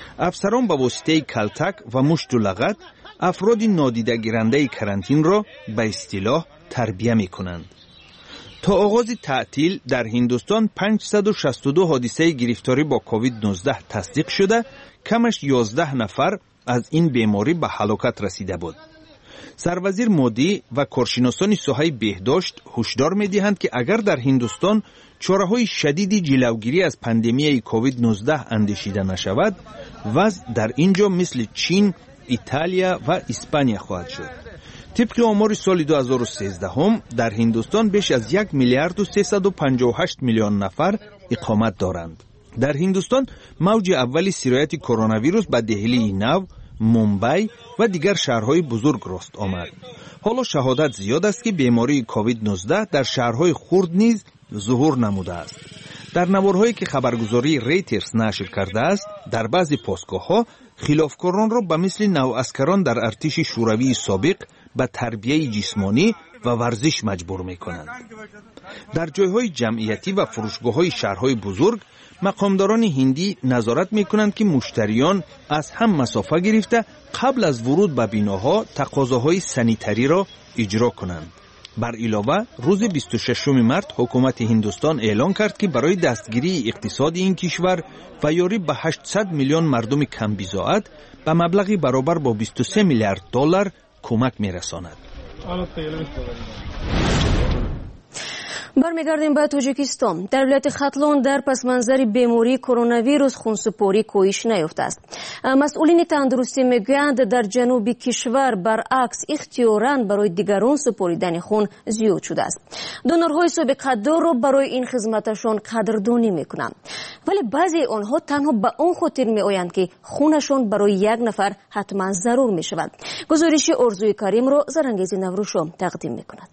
S19: افسران با واسطه کلتک و مشت و لغت افراد نادیده گیرنده کرانتین را به اصطلاح تربیه می کنند. تا آغاز تعطیل در هندوستان 562 حادثه گرفتاری با کووید 19 تصدیق شده، کمش 11 نفر از این بیماری به هلاکت رسیده بود. سروزیر مودی و کارشناسان ساحه بهداشت هشدار می‌دهند که اگر در هندوستان چاره‌های شدید جلوگیری از پاندمی کووید 19 اندیشیده نشود، وضع در اینجا مثل چین، ایتالیا و اسپانیا خواهد شد. طبق آمار سال 2013 هم در هندوستان بیش از 1 میلیارد و 358 میلیون نفر اقامت دارند. در هندوستان موج اولی سرایت کرونا ویروس به دهلی نو، ممبئی و دیگر شهرهای بزرگ راست آمد. حالا شهادت زیاد است که بیماری کووید 19 در شهرهای خرد نیز ظهور نموده است. در نوارهایی که خبرگزاری ریترز نشر کرده است، در بعضی پاسگاه‌ها خلافکاران را به مثل نوعسکران در ارتش شوروی سابق به تربیت جسمانی و ورزش مجبور می‌کنند. در جایهای جمعیتی و فروشگاه‌های شهرهای بزرگ مقامداران هندی نظارت می‌کنند که مشتریان از هم مسافه گرفته قبل از ورود به بیناها تقاضاهای سانیتری را اجرا کنند. بر علاوه روز 26 مارس حکومت هندوستان اعلان کرد که برای دستگیری اقتصاد این کشور و یاری به 800 میلیون مردم کم بضاعت به مبلغی برابر با 23 میلیارد دلار کمک می‌رساند.
S1: برمیگردیم به تاجیکستان. در ولایت ختلون در پس منظر بیماری کرونا ویروس خونسپاری کاهش نیافته است. مسئولین تندرستی میگویند در جنوب کشور برعکس اختیاراً برای دیگران سپاریدن خون زیاد شده است. دونورهای سابقه‌دار را برای این خدمتشان قدردانی میکنند، ولی بعضی آنها تنها به آن خاطر میآیند که خونشان برای یک نفر حتما ضرور میشود. گزارش آرزوی کریم را زرانگیز نوروشام تقدیم میکند.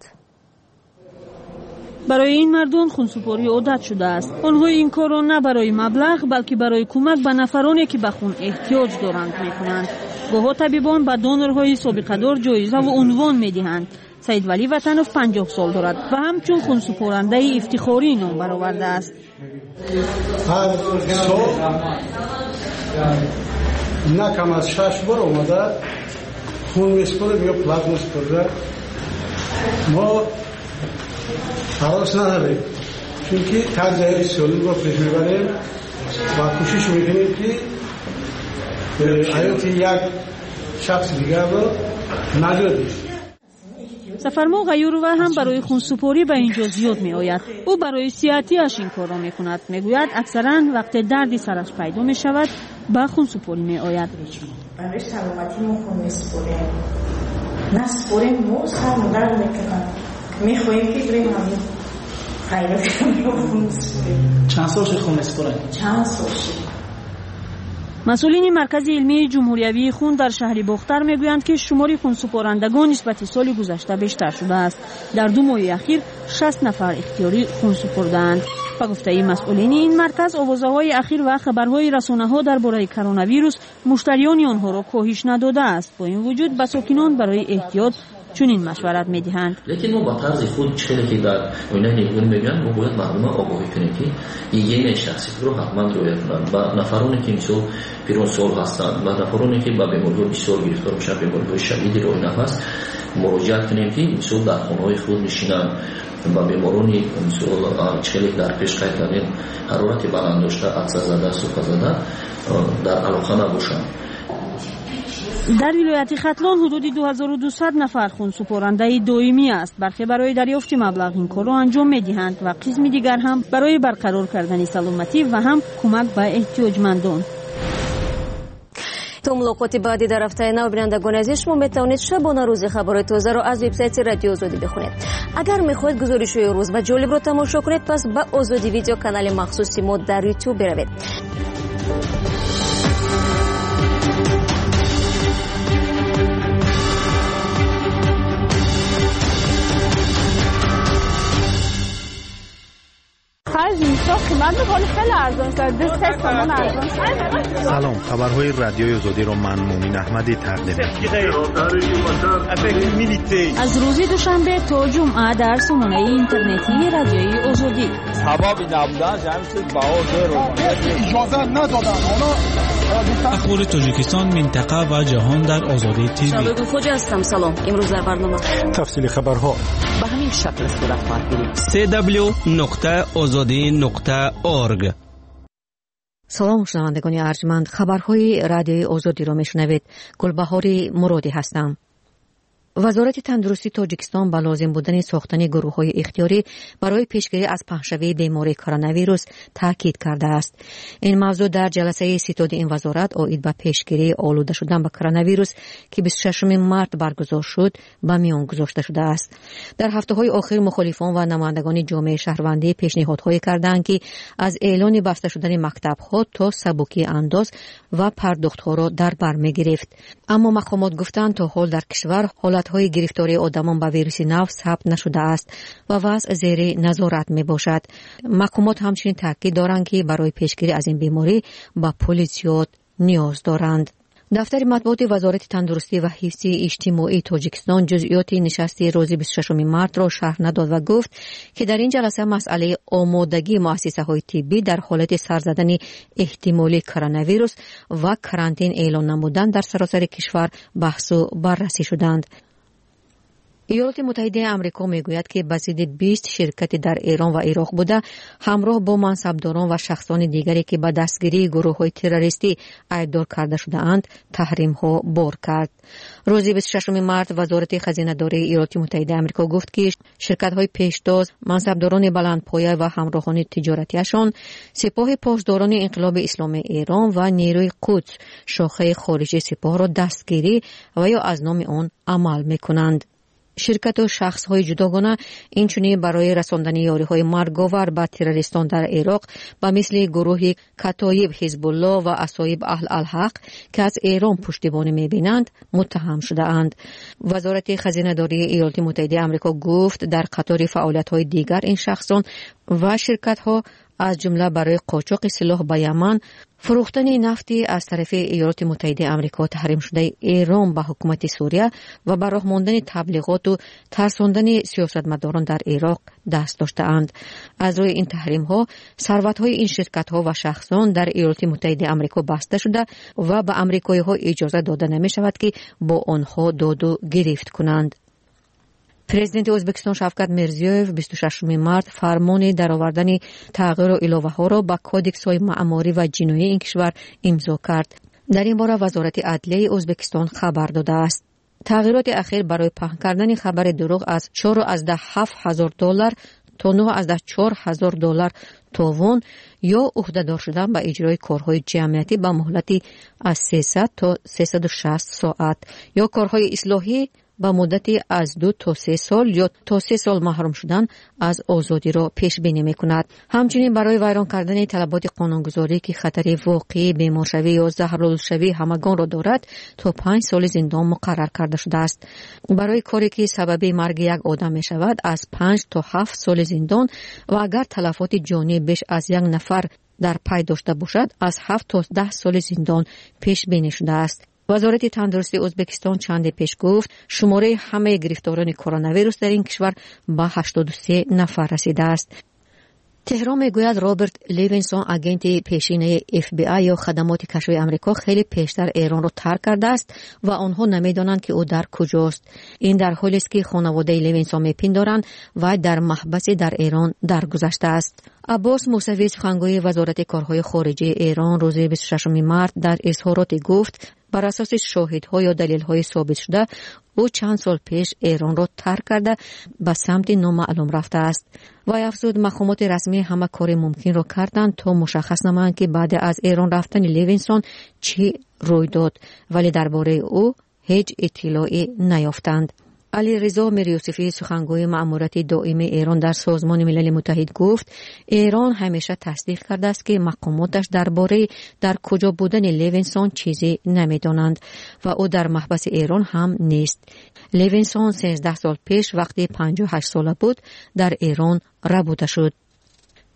S3: برای این مردم خونسپاری عادت شده است. آنها این کار را نه برای مبلغ بلکه برای کمک به نفرانی که به خون احتیاج دارند میکنند. گاهی طبیبان به دونورهای سابقه دار جایزه و عنوان میدهند. سید ولی وطنوف 50 سال دارد و همچون خونسپارنده افتخاری نام برآورده است.
S4: هر صبح نه کم از 6 بار اومده خون میسپره یا پلازما میسپره. ما حراس نداریم، چون که هر جای سالون رو پیش میبریم و کوشش میکنیم که حیات یک شخص دیگر رو نجات دهیم.
S3: سفرما غیوروا هم برای خونسپاری به اینجا زیاد می آید. او برای صحتیش این کار را می کند. می گوید اکثرا وقت دردی سرش پیدا می شود به خونسپاری می آید.
S17: برای سلامتی ما خون میسپاریم، نسپاریم موز هم درد میکنند. میخواییم که بریم همین خیلی رو خون میسپاریم.
S20: چند سال شد خون میسپاریم؟
S17: چند سال شد.
S3: مسئولین مرکز علمی جمهوریوی خون در شهر باختر میگویند که شمار خونسپارندگان نسبت سال گذشته بیشتر شده است. در 2 ماه اخیر 60 نفر اختیاری خون سپردند. به گفته مسئولین این مرکز، آوازه‌های اخیر و خبرهای رسانه‌ها درباره کرونا ویروس مشتریان آنها را کاهش نداده است. با این وجود به ساکنان برای احتیاط چنین مشورت میدهند.
S24: لیکن ما با طرز خود چیزی که در آینه نگون میگن ما باید مردم آگاهی کنیم که هیگین شخصی رو حتما رعایت کنند و نفرانی که مثل پیرانسال هستند و نفرانی که با بیماری‌های بسیار گرفتار میشن، بیماری‌های شدید روی نفس، مراجعت کنیم که مثل در خانه‌های خود نشینند و بیمارانی مثل چیزی در پیش قید کردن حرارت بلند داشته، عطسه زده، سوخته زده در علاقه نباشند.
S3: در ولایت ختلان حدود 2200 نفر خونسپارنده دائمی است. برخی برای دریافت مبلغ این کار را انجام می‌دهند و قسم دیگر هم برای برقرار کردن سلامتی و هم کمک به احتیاجمندان.
S1: تا ملاقات بعدی در هفته نو، بینندگان عزیز، شما میتوانید شبانه روز خبر تازه را از وبسایت رادیو آزادی بخونید. اگر میخواهید گزارش‌های روز و جالب را تماشا کنید، پس به آزادی ویدیو کانال مخصوصی ما در یوتیوب بروید.
S25: Хажим,
S6: قیمت میکنه خیلی ارزان شده 3 تومن ارزان شده.
S20: سلام، خبرهای رادیوی آزادی را من مؤمن احمدی تقدیم می‌کنم.
S3: از روز دوشنبه تا جمعه در سامانه اینترنتی رادیوی آزادی.
S22: سبب نبودن جمعیت باور اجازه ندادن.
S23: اخبار تاجیکستان، منطقه و جهان در آزادی تیوی.
S1: شباب خوش هستم. سلام. امروز در برنامه
S5: تفصیل خبرها
S21: به همین شکل صورت خواهد گرفت.
S25: www.azadi.org.
S1: سلام شنوندگان ارجمند، خبرهای رادیوی آزادی را میشنوید. گلبهاری مرادی هستم. وزارت تندرستی تاجیکستان با لازم بودن ساختن گروه‌های اختیاری برای پیشگیری از پهن‌شوی بیماری کرونا ویروس تاکید کرده است. این موضوع در جلسه ستاد این وزارت آید به پیشگیری آلوده شدن به کرونا ویروس که 26 مارس برگزار شد به میان گذاشته شده است. در هفته‌های اخیر مخالفان و نمایندگان جامعه شهروندی پیشنهادهایی کردند که از اعلان بسته شدن مکتب‌ها تا سبکی انداز و پرداخت‌ها را در بر می‌گرفت. اما مقامات گفتند تا حال در کشور های گرفتاری آدمان به ویروس نو ثبت نشده است و وضع زیر نظارت می باشد. مقامات همچنین تاکید دارند که برای پیشگیری از این بیماری به پول زیاد نیاز دارند. دفتر مطبوعات وزارت تندرستی و حفظ اجتماعی تاجیکستان جزئیات نشست روز 26 مارس را شرح نداد و گفت که در این جلسه مسئله آمادگی مؤسسه‌های طبی در حالت سر زدن احتمالی کرونا ویروس و کرانتین اعلان نمودن در سراسر کشور بحث و بررسی شدند. ایالات متحده آمریکا میگوید که بسیط 20 شرکت در ایران و عراق بوده همراه با منصبداران و شخصان دیگری که به دستگیری گروه‌های تروریستی ایبدار کرده شده‌اند تحریم‌ها بار کرد. روز 26 مارس وزارت خزانه‌داری ایالات متحده آمریکا گفت که شرکت‌های پیشتاز، منصبداران بلندپایه و همراهان تجارتیشان، سپاه پاسداران انقلاب اسلامی ایران و نیروی قدس شاخه خارجی سپاه را دستگیری و یا از نام آن عمل می‌کنند. شرکت و شخص‌های جداگانه اینچنین برای رساندن یاری‌های مرگاور به تروریستان در عراق به مثل گروه کتایب حزب الله و اصایب اهل الحق که از ایران پشتیبانی می‌بینند متهم شده‌اند. وزارت خزانه‌داری ایالات متحده آمریکا گفت در قطار فعالیت‌های دیگر این شخصان و شرکت‌ها از جمله برای قاچاق سلاح به یمن، فروختن نفتی از طرف ایالات متحده آمریکا تحریم شده ایران به حکومت سوریه و به راه ماندن تبلیغات و ترساندن سیاستمداران در عراق دست داشته‌اند. از روی این تحریم‌ها ثروت‌های این شرکت‌ها و شخصان در ایالات متحده آمریکا بسته شده و به آمریکایی‌ها اجازه داده نمی‌شود که با آنها داد و گرفت کنند. پرزیدنت ازبکستان شفقت میرزیوف 26 مارس فرمان درآوردن تغییر و علاوه‌ها را به کودکس‌های معماری و جنایی این کشور امضا کرد. در این باره وزارت عدلیه ازبکستان خبر داده است. تغییرات اخیر برای پهن کردن خبر دروغ از 4.7,000 دلار تا 9.4,000 دلار تاوان یا عهده‌دار شدن به اجرای کارهای جمعیتی به مهلتی از 300 تا 360 ساعت یا کارهای اصلاحی با مدتی از 2 تا 3 سال یا تا 3 سال محروم شدن از آزادی را پیش بینی می‌کند. همچنین برای ویران کردن طلبات قانونگذاری که خطر واقعی بیمارشوی یا زهرآلودشوی همگان را دارد تا 5 سال زندان مقرر کرده شده است. برای کاری که سبب مرگ یک آدم می‌شود از 5 تا 7 سال زندان و اگر تلفات جانی بیش از یک نفر در پی داشته باشد از 7 تا 10 سال زندان پیش بینی شده است. وزارت تندرستی ازبکستان چند پیش گفت شماره همه گرفتاران کرونا ویروس در این کشور به 83 نفر رسیده است. تهران میگوید رابرت لیوینسون اگنت پیشینه FBI یا خدمات کشفی آمریکا خیلی پیشتر ایران را ترک کرده است و آنها نمیدانند که او در کجاست. این در حالی است که خانواده لیوینسون میپندارند و در محبس در ایران درگذشته است. عباس موسوی سخنگوی وزارت کارهای خارجه ایران روز 26 مارس در اظهارات گفت بر اساس شاهدها یا دلیل‌های ثابت شده او چند سال پیش ایران را ترک کرده به سمت نامعلوم رفته است. و افزود مقامات رسمی همه کار ممکن را کردند تا مشخص نمایند که بعد از ایران رفتن لیوینسون چی روی داد، ولی درباره او هیچ اطلاعی نیافتند. علی رضا میریوسفی سخنگوی مأموریت دائمی ایران در سازمان ملل متحد گفت ایران همیشه تصدیق کرده است که مقاماتش درباره در کجا بودن لیوینسون چیزی نمیدانند و او در محبس ایران هم نیست. لیوینسون 13 سال پیش وقتی 58 ساله بود در ایران ربوده شد.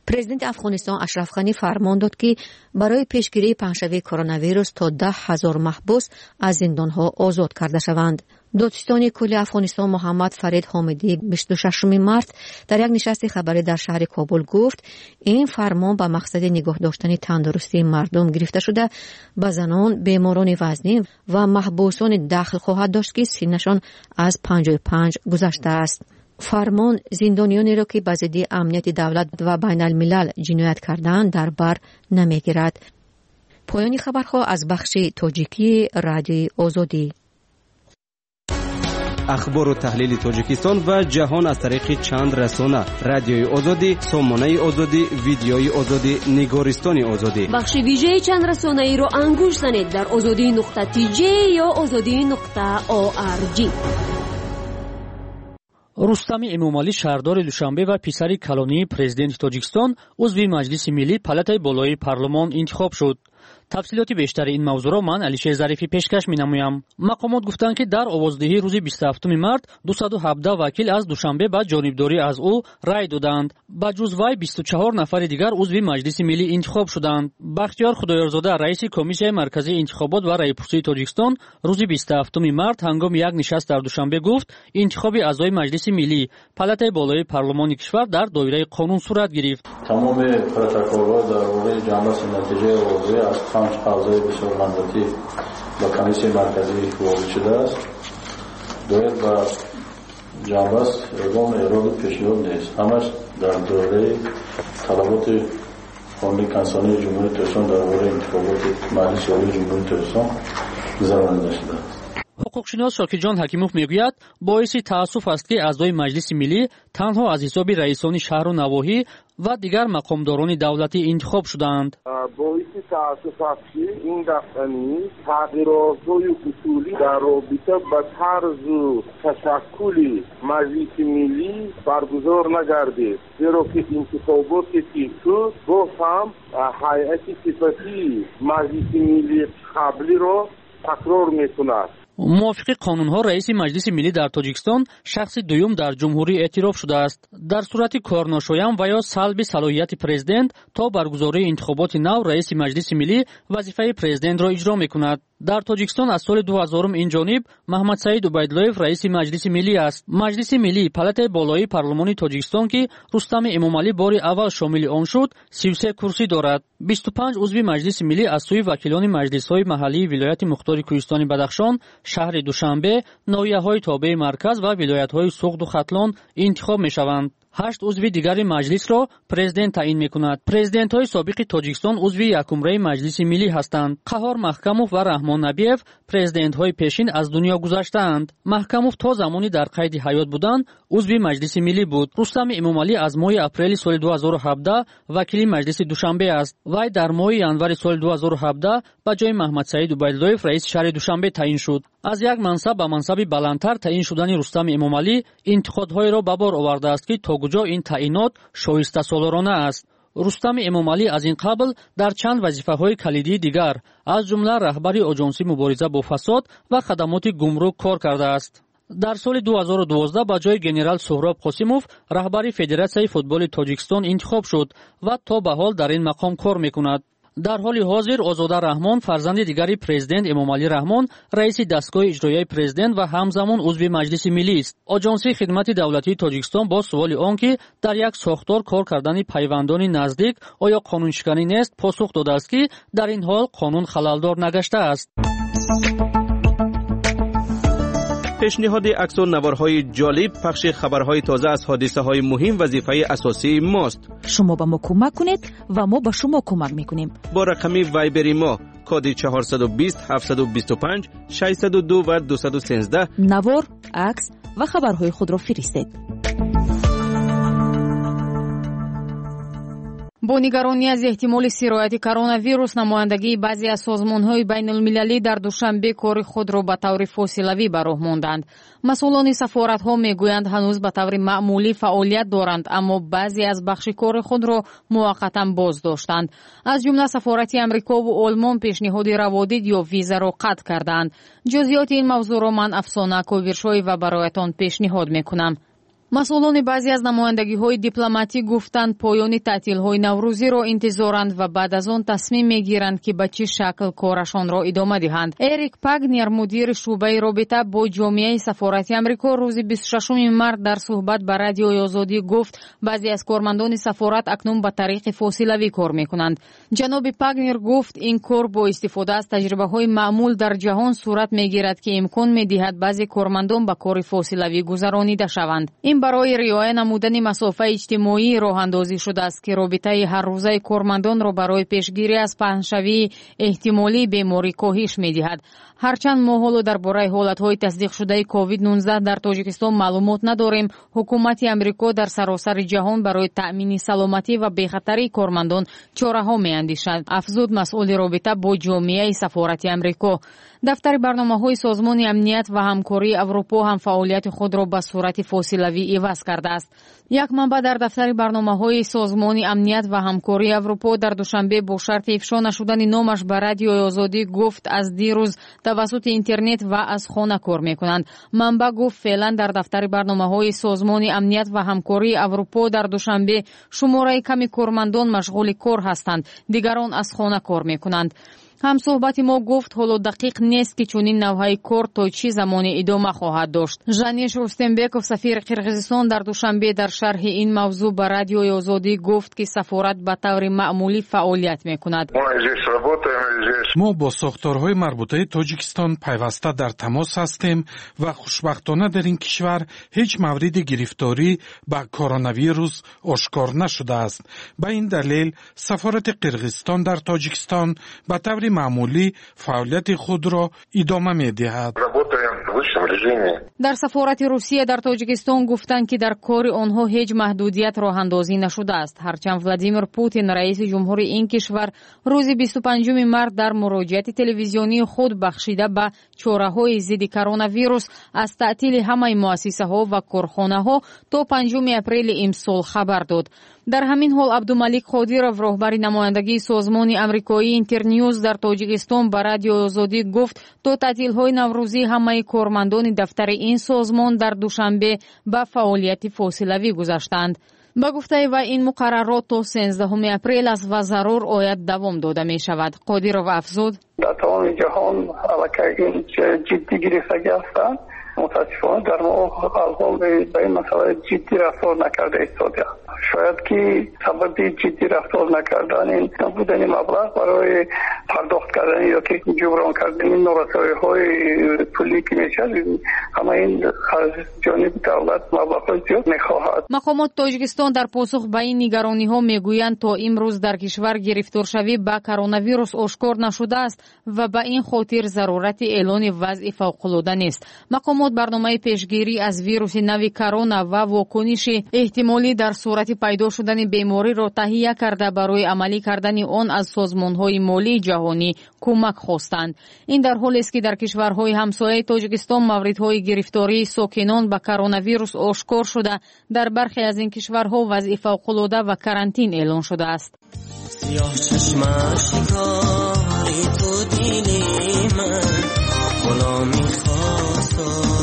S1: президенти афғонистон ашраф ғани фармон дод ки барои пешгирии паҳншавии коронавирус то 10,000 маҳбус аз зиндонҳо озод карда шаванд. додистони кулли афғонистон муҳаммад фарид ҳомидӣ 26 март дар як нишасти хабарӣ дар шаҳри кобул гуфт ин фармон ба мақсади нигоҳ доштани тандурустии мардум гирифта шуда ба занон, беморони вазнин ва маҳбусони дахл хоҳад дошт ки синнашон аз 55 гузаштааст. фармон зиндонионеро ки ба зидди амнияти давлат ва байналмилал ҷиноят карданд дар бар намегирад. поёни хабарҳо аз бахши тоҷикии радиои озодӣ.
S8: ахбору таҳлили тоҷикистон ва ҷаҳон аз тариқи чанд расона: радиои озодӣ, сомонаи озодӣ, видеои озодӣ, нигористони озодӣ.
S1: бахши вижеи чанд расонаиро ангуш занед дар озодӣ.tj ё озодӣ.org.
S9: рустами эмомалӣ шаҳрдори душанбе ва писари калонии президенти тоҷикистон узви маҷлиси миллӣ палатаи болоии парлумон интихоб шуд. тафсилоти бештари ин мавзӯъро ман Алишер Зарифӣ пешкаш менамоям. мақомот гуфтанд ки дар овоздиҳии рӯзи 27 март 217 вакил аз душанбе ба ҷонибдорӣ аз ӯ рай доданд. ба ҷуз вай 24 нафари дигар узви маҷлиси миллӣ интихоб шуданд. бахтиёр худоёрзода раиси комиссияи марказии интихобот ва раипурсии тоҷикистон рӯзи 27 март ҳангоми як нишаст дар душанбе гуфт интихоби аъзои маҷлиси миллӣ палатаи болои парлумони кишвар дар доираи қонун сурат гирифт.
S10: тамоми протоколҳо дар бораи ҷамъбасти натиҷаи овозӣ аз 5 ҳавзаи бисёрмандатӣ ба комиссияи марказӣ ворид шудааст. бояд ба ҷамъбаст ягон эроду пешниҳод нест. ҳамаш дар доираи талаботи қонуни конституционии ҷумҳурии Тоҷикистон дар бораи интихоботи маҷлиси олии ҷумҳурии Тоҷикистон гузаронида шудааст.
S9: ҳуқуқшинос Шокирҷон Ҳакимов мегӯяд боиси таассуф аст ки аъзои маҷлиси миллӣ танҳо аз ҳисоби раисони шаҳру навоҳӣ ва дигар мақомдорони давлатӣ интихоб шудаанд.
S11: боиси таассуф аст ки ин дафъа низ тағйиротҳои усулӣ дар робита ба тарзу ташаккули маҷлиси миллӣ баргузор нагардид, зеро ки интихоботе ки шуд боз ҳам ҳайати сифатии маҷлиси миллии қаблиро такрор мекунад.
S9: мувофиқи қонунҳо раиси маҷлиси миллӣ дар тоҷикистон шахси дуюм дар ҷумҳурӣ эътироф шудааст. дар сурати корношоям ва ё салби салоҳияти президент то баргузории интихоботи нав раиси маҷлиси миллӣ вазифаи президентро иҷро мекунад. дар тоҷикистон аз соли 2000 инҷониб Маҳмадсаид Убайдуллоев раиси маҷлиси миллӣ аст. маҷлиси миллӣ палатаи болоии парлумони тоҷикистон ки Рустами Эмомалӣ бори аввал шомили он шуд 33 курсӣ дорад. 25 узви маҷлиси миллӣ аз сӯи вакилони маҷлисҳои маҳаллии вилояти мухтори Кӯҳистони Бадахшон, шаҳри Душанбе, ноҳияҳои тобеи марказ ва вилоятҳои Суғду Хатлон интихоб мешаванд. 8 узви дигари маҷлисро президент таъин мекунад. президентҳои собиқи Тоҷикистон узви якумраи маҷлиси миллӣ ҳастанд. Қаҳор Маҳкамов ва Раҳмон Набиев президентҳои пешин аз дунё гузаштаанд. Маҳкамов то замони дар қайди ҳаёт буданд узви маҷлиси миллӣ буд. Рустами Эмомалӣ аз моҳи апрели соли 2017 вакили маҷлиси Душанбе аст. вай дар моҳи январи соли 2017 ба ҷои Маҳмадсаид Убайдуллоев раиси шаҳри Душанбе таъин шуд. аз як мансаб ба мансаби баландтар таъин шудани Рустами Эмомалӣ интиқодҳоеро ба бор овардааст ки то куҷо ин таъинот шоистасолорона аст. рустами Эмомалӣ аз ин қабл дар чанд вазифаҳои калидии дигар аз ҷумла раҳбари оҷонси мубориза бо фасод ва хадамоти гумрук кор кардааст. дар соли 2012 ба ҷои генерал Суҳроб Қосимов раҳбари Федератсияи футболи Тоҷикистон интихоб шуд ва то ба ҳол дар ин мақом кор мекунад. дар ҳоли ҳозир Озода Раҳмон фарзанди дигари президент Эмомалӣ Раҳмон раиси дастгоҳи иҷроияи президент ва ҳамзамон узви маҷлиси миллист. оҷонсии хидмати давлатии Тоҷикистон бо суоли он ки дар як сохтор кор кардани пайвандони наздик оё қонуншиканӣ нест посух додааст ки дар ин ҳол қонун халалдор нагаштааст.
S8: пешниҳоди аксу наварҳои ҷолиб пахши хабарҳои тоза аз ҳодисаҳои муҳим вазифаи асосии мост.
S21: шумо ба мо кӯмак кунед ва мо ба шумо кӯмак мекунем.
S8: бо рақами вайбери мо коди 420 725 602 ва 213
S21: навор, акс ва хабарҳои худро фиристед.
S12: бо нигаронӣ аз эҳтимоли сирояти коронавирус намояндагии баъзе аз созмонҳои байнулмилалӣ дар душанбе кори худро ба таври фосилавӣ ба роҳ монданд. масъулони сафоратҳо мегӯянд ҳанӯз ба таври маъмулӣ фаъолият доранд, аммо баъзе аз бахши кори худро муваққатан боз доштанд. аз ҷумла сафорати амрикову олмон пешниҳоди раводид ё визаро қатъ карданд. ҷузъиёти ин мавзӯъро ман Афсона Кобиршоева бароятон пешниҳод мекунам. мас'улони баъзе аз намояндагиҳои дипломатӣ гуфтанд поёни таътилҳои наврӯзиро интизоранд ва баъд аз он тасмим мегиранд ки ба чӣ шакл корашонро идома диҳанд. Эрик Пагнер, мудири шуъбаи робита бо ҷомеаи сафорати Амрико, рӯзи 26 март дар суҳбат ба Радиои Озодӣ гуфт баъзе аз кормандони сафорат акнун ба тариқи фосилавӣ кор мекунанд. ҷаноби Пагнер гуфт ин кор бо истифода аз таҷрибаҳои маъмул дар ҷаҳон сурат мегирад ки имкон медиҳад баъзе кормандон ба кори фосилавӣ гузаронида шаванд. ин барои риоя намудани масофаи иҷтимоӣ роҳандозӣ шудааст ки робитаи ҳаррӯзаи кормандонро барои пешгирӣ аз паҳншавии эҳтимолии беморӣ коҳиш медиҳад. ҳарчанд мо ҳоло дар бораи ҳолатҳои тасдиқшудаи COVID-19 дар Тоҷикистон маълумот надорем, ҳукумати Амрико дар саросари ҷаҳон барои таъмини саломатӣ ва бехатарии кормандон чораҳо меандешад, афзуд масъули робита бо ҷомеаи сафорати Амрико. дафтари барномаҳои Созмони амният ва ҳамкории Аврупо ҳам фаъолияти худро ба сурати фосилавӣ иваз кардааст. як манбаъ дар дафтари барномаҳои Созмони амният ва ҳамкории Аврупо дар душанбе бо шарти ифшо нашудани номаш ба Радиои Озодӣ гуфт аз дирӯз тавассути интернет ва аз хона кор мекунанд. манбаъ гуфт феълан дар дафтари барномаҳои Созмони амният ва ҳамкории Аврупо дар душанбе шумораи ками кормандон машғули кор ҳастанд, дигарон аз хона кор мекунанд. ҳамсӯҳбати мо гуфт ҳоло дақиқ нест ки чунин навъҳои кор то чӣ замоне идома хоҳад дошт. Жаниш Рустембеков, сафири Қирғизистон, дар душанбе дар шарҳи ин мавзӯъ ба Радиои Озодӣ гуфт ки сафорат ба таври маъмулӣ фаъолият мекунад.
S2: мо бо сохторҳои марбутаи Тоҷикистон пайваста дар тамос ҳастем ва хушбахтона дар ин кишвар ҳеҷ мавриди гирифторӣ ба коронавирус ошкор нашудааст. ба ин далел сафорати Қирғизистон дар Тоҷикистон ба таври маъмулӣ фаъолияти худро идома медиҳад. дар сафорати Русия дар Тоҷикистон гуфтанд ки дар кори онҳо ҳеҷ маҳдудият роҳандозӣ нашудааст. ҳарчанд Владимир Путин, раиси ҷумҳури ин кишвар, рӯзи 25 март дар муроҷиати телевизионии худ бахшида ба чораҳои зидди коронавирус аз таътили ҳамаи муассисаҳо ва корхонаҳо то 5 апрели имсол хабар дод. дар ҳамин ҳол Абдумалик Қодиров, роҳбари намояндагии Созмони Амрикоии Интерньюз дар Тоҷикистон ба Радиои Озодӣ гуфт то таътилҳои наврӯзӣ ҳамаи кормандони дафтари ин созмон дар душанбе ба фаъолияти фосилавӣ гузаштанд. ба гуфтаи вай ин муқаррарот то 13 апрел аст ва зарур ояд давом дода мешавад. Қодиров афзуд:
S13: дар тамоми ҷаҳон аллакай ин ҷиддӣ гирифтагӣ ҳастанд. متاسفانه در ما الحال به این مسئله جدی رفتار نکرده ایستاده. شاید که سبب جدی رفتار نکردن این نبودن مبلغ برای پرداخت کردن یا که جبران کردن این نارسایی‌های پولی که میشه، اما این از جانب دولت مبلغ زیاد میخواهد.
S12: مقامات تاجیکستان در پاسخ به این نگرانی‌ها میگویند تا امروز در کشور گرفتارشوی به کرونا ویروس آشکار نشده است و به این خاطر ضرورت اعلان وضع فوق‌العاده نیست. مقامات برنامه پیشگیری از ویروس نوی کرونا و واکنش احتمالی در صورت پیدا شدن بیماری را تهیه کرده برای عملی کردن آن از سازمان‌های مالی جهانی کمک خواستند. این در حالی است که در کشورهای همسایه تاجیکستان موردهای گرفتاری ساکنان به کرونا ویروس آشکار شده، در برخی از این کشورها وضع فوق‌العاده و کرانتین اعلان شده است. سیاه چشمش کاری تو دیلی من غلامی خواست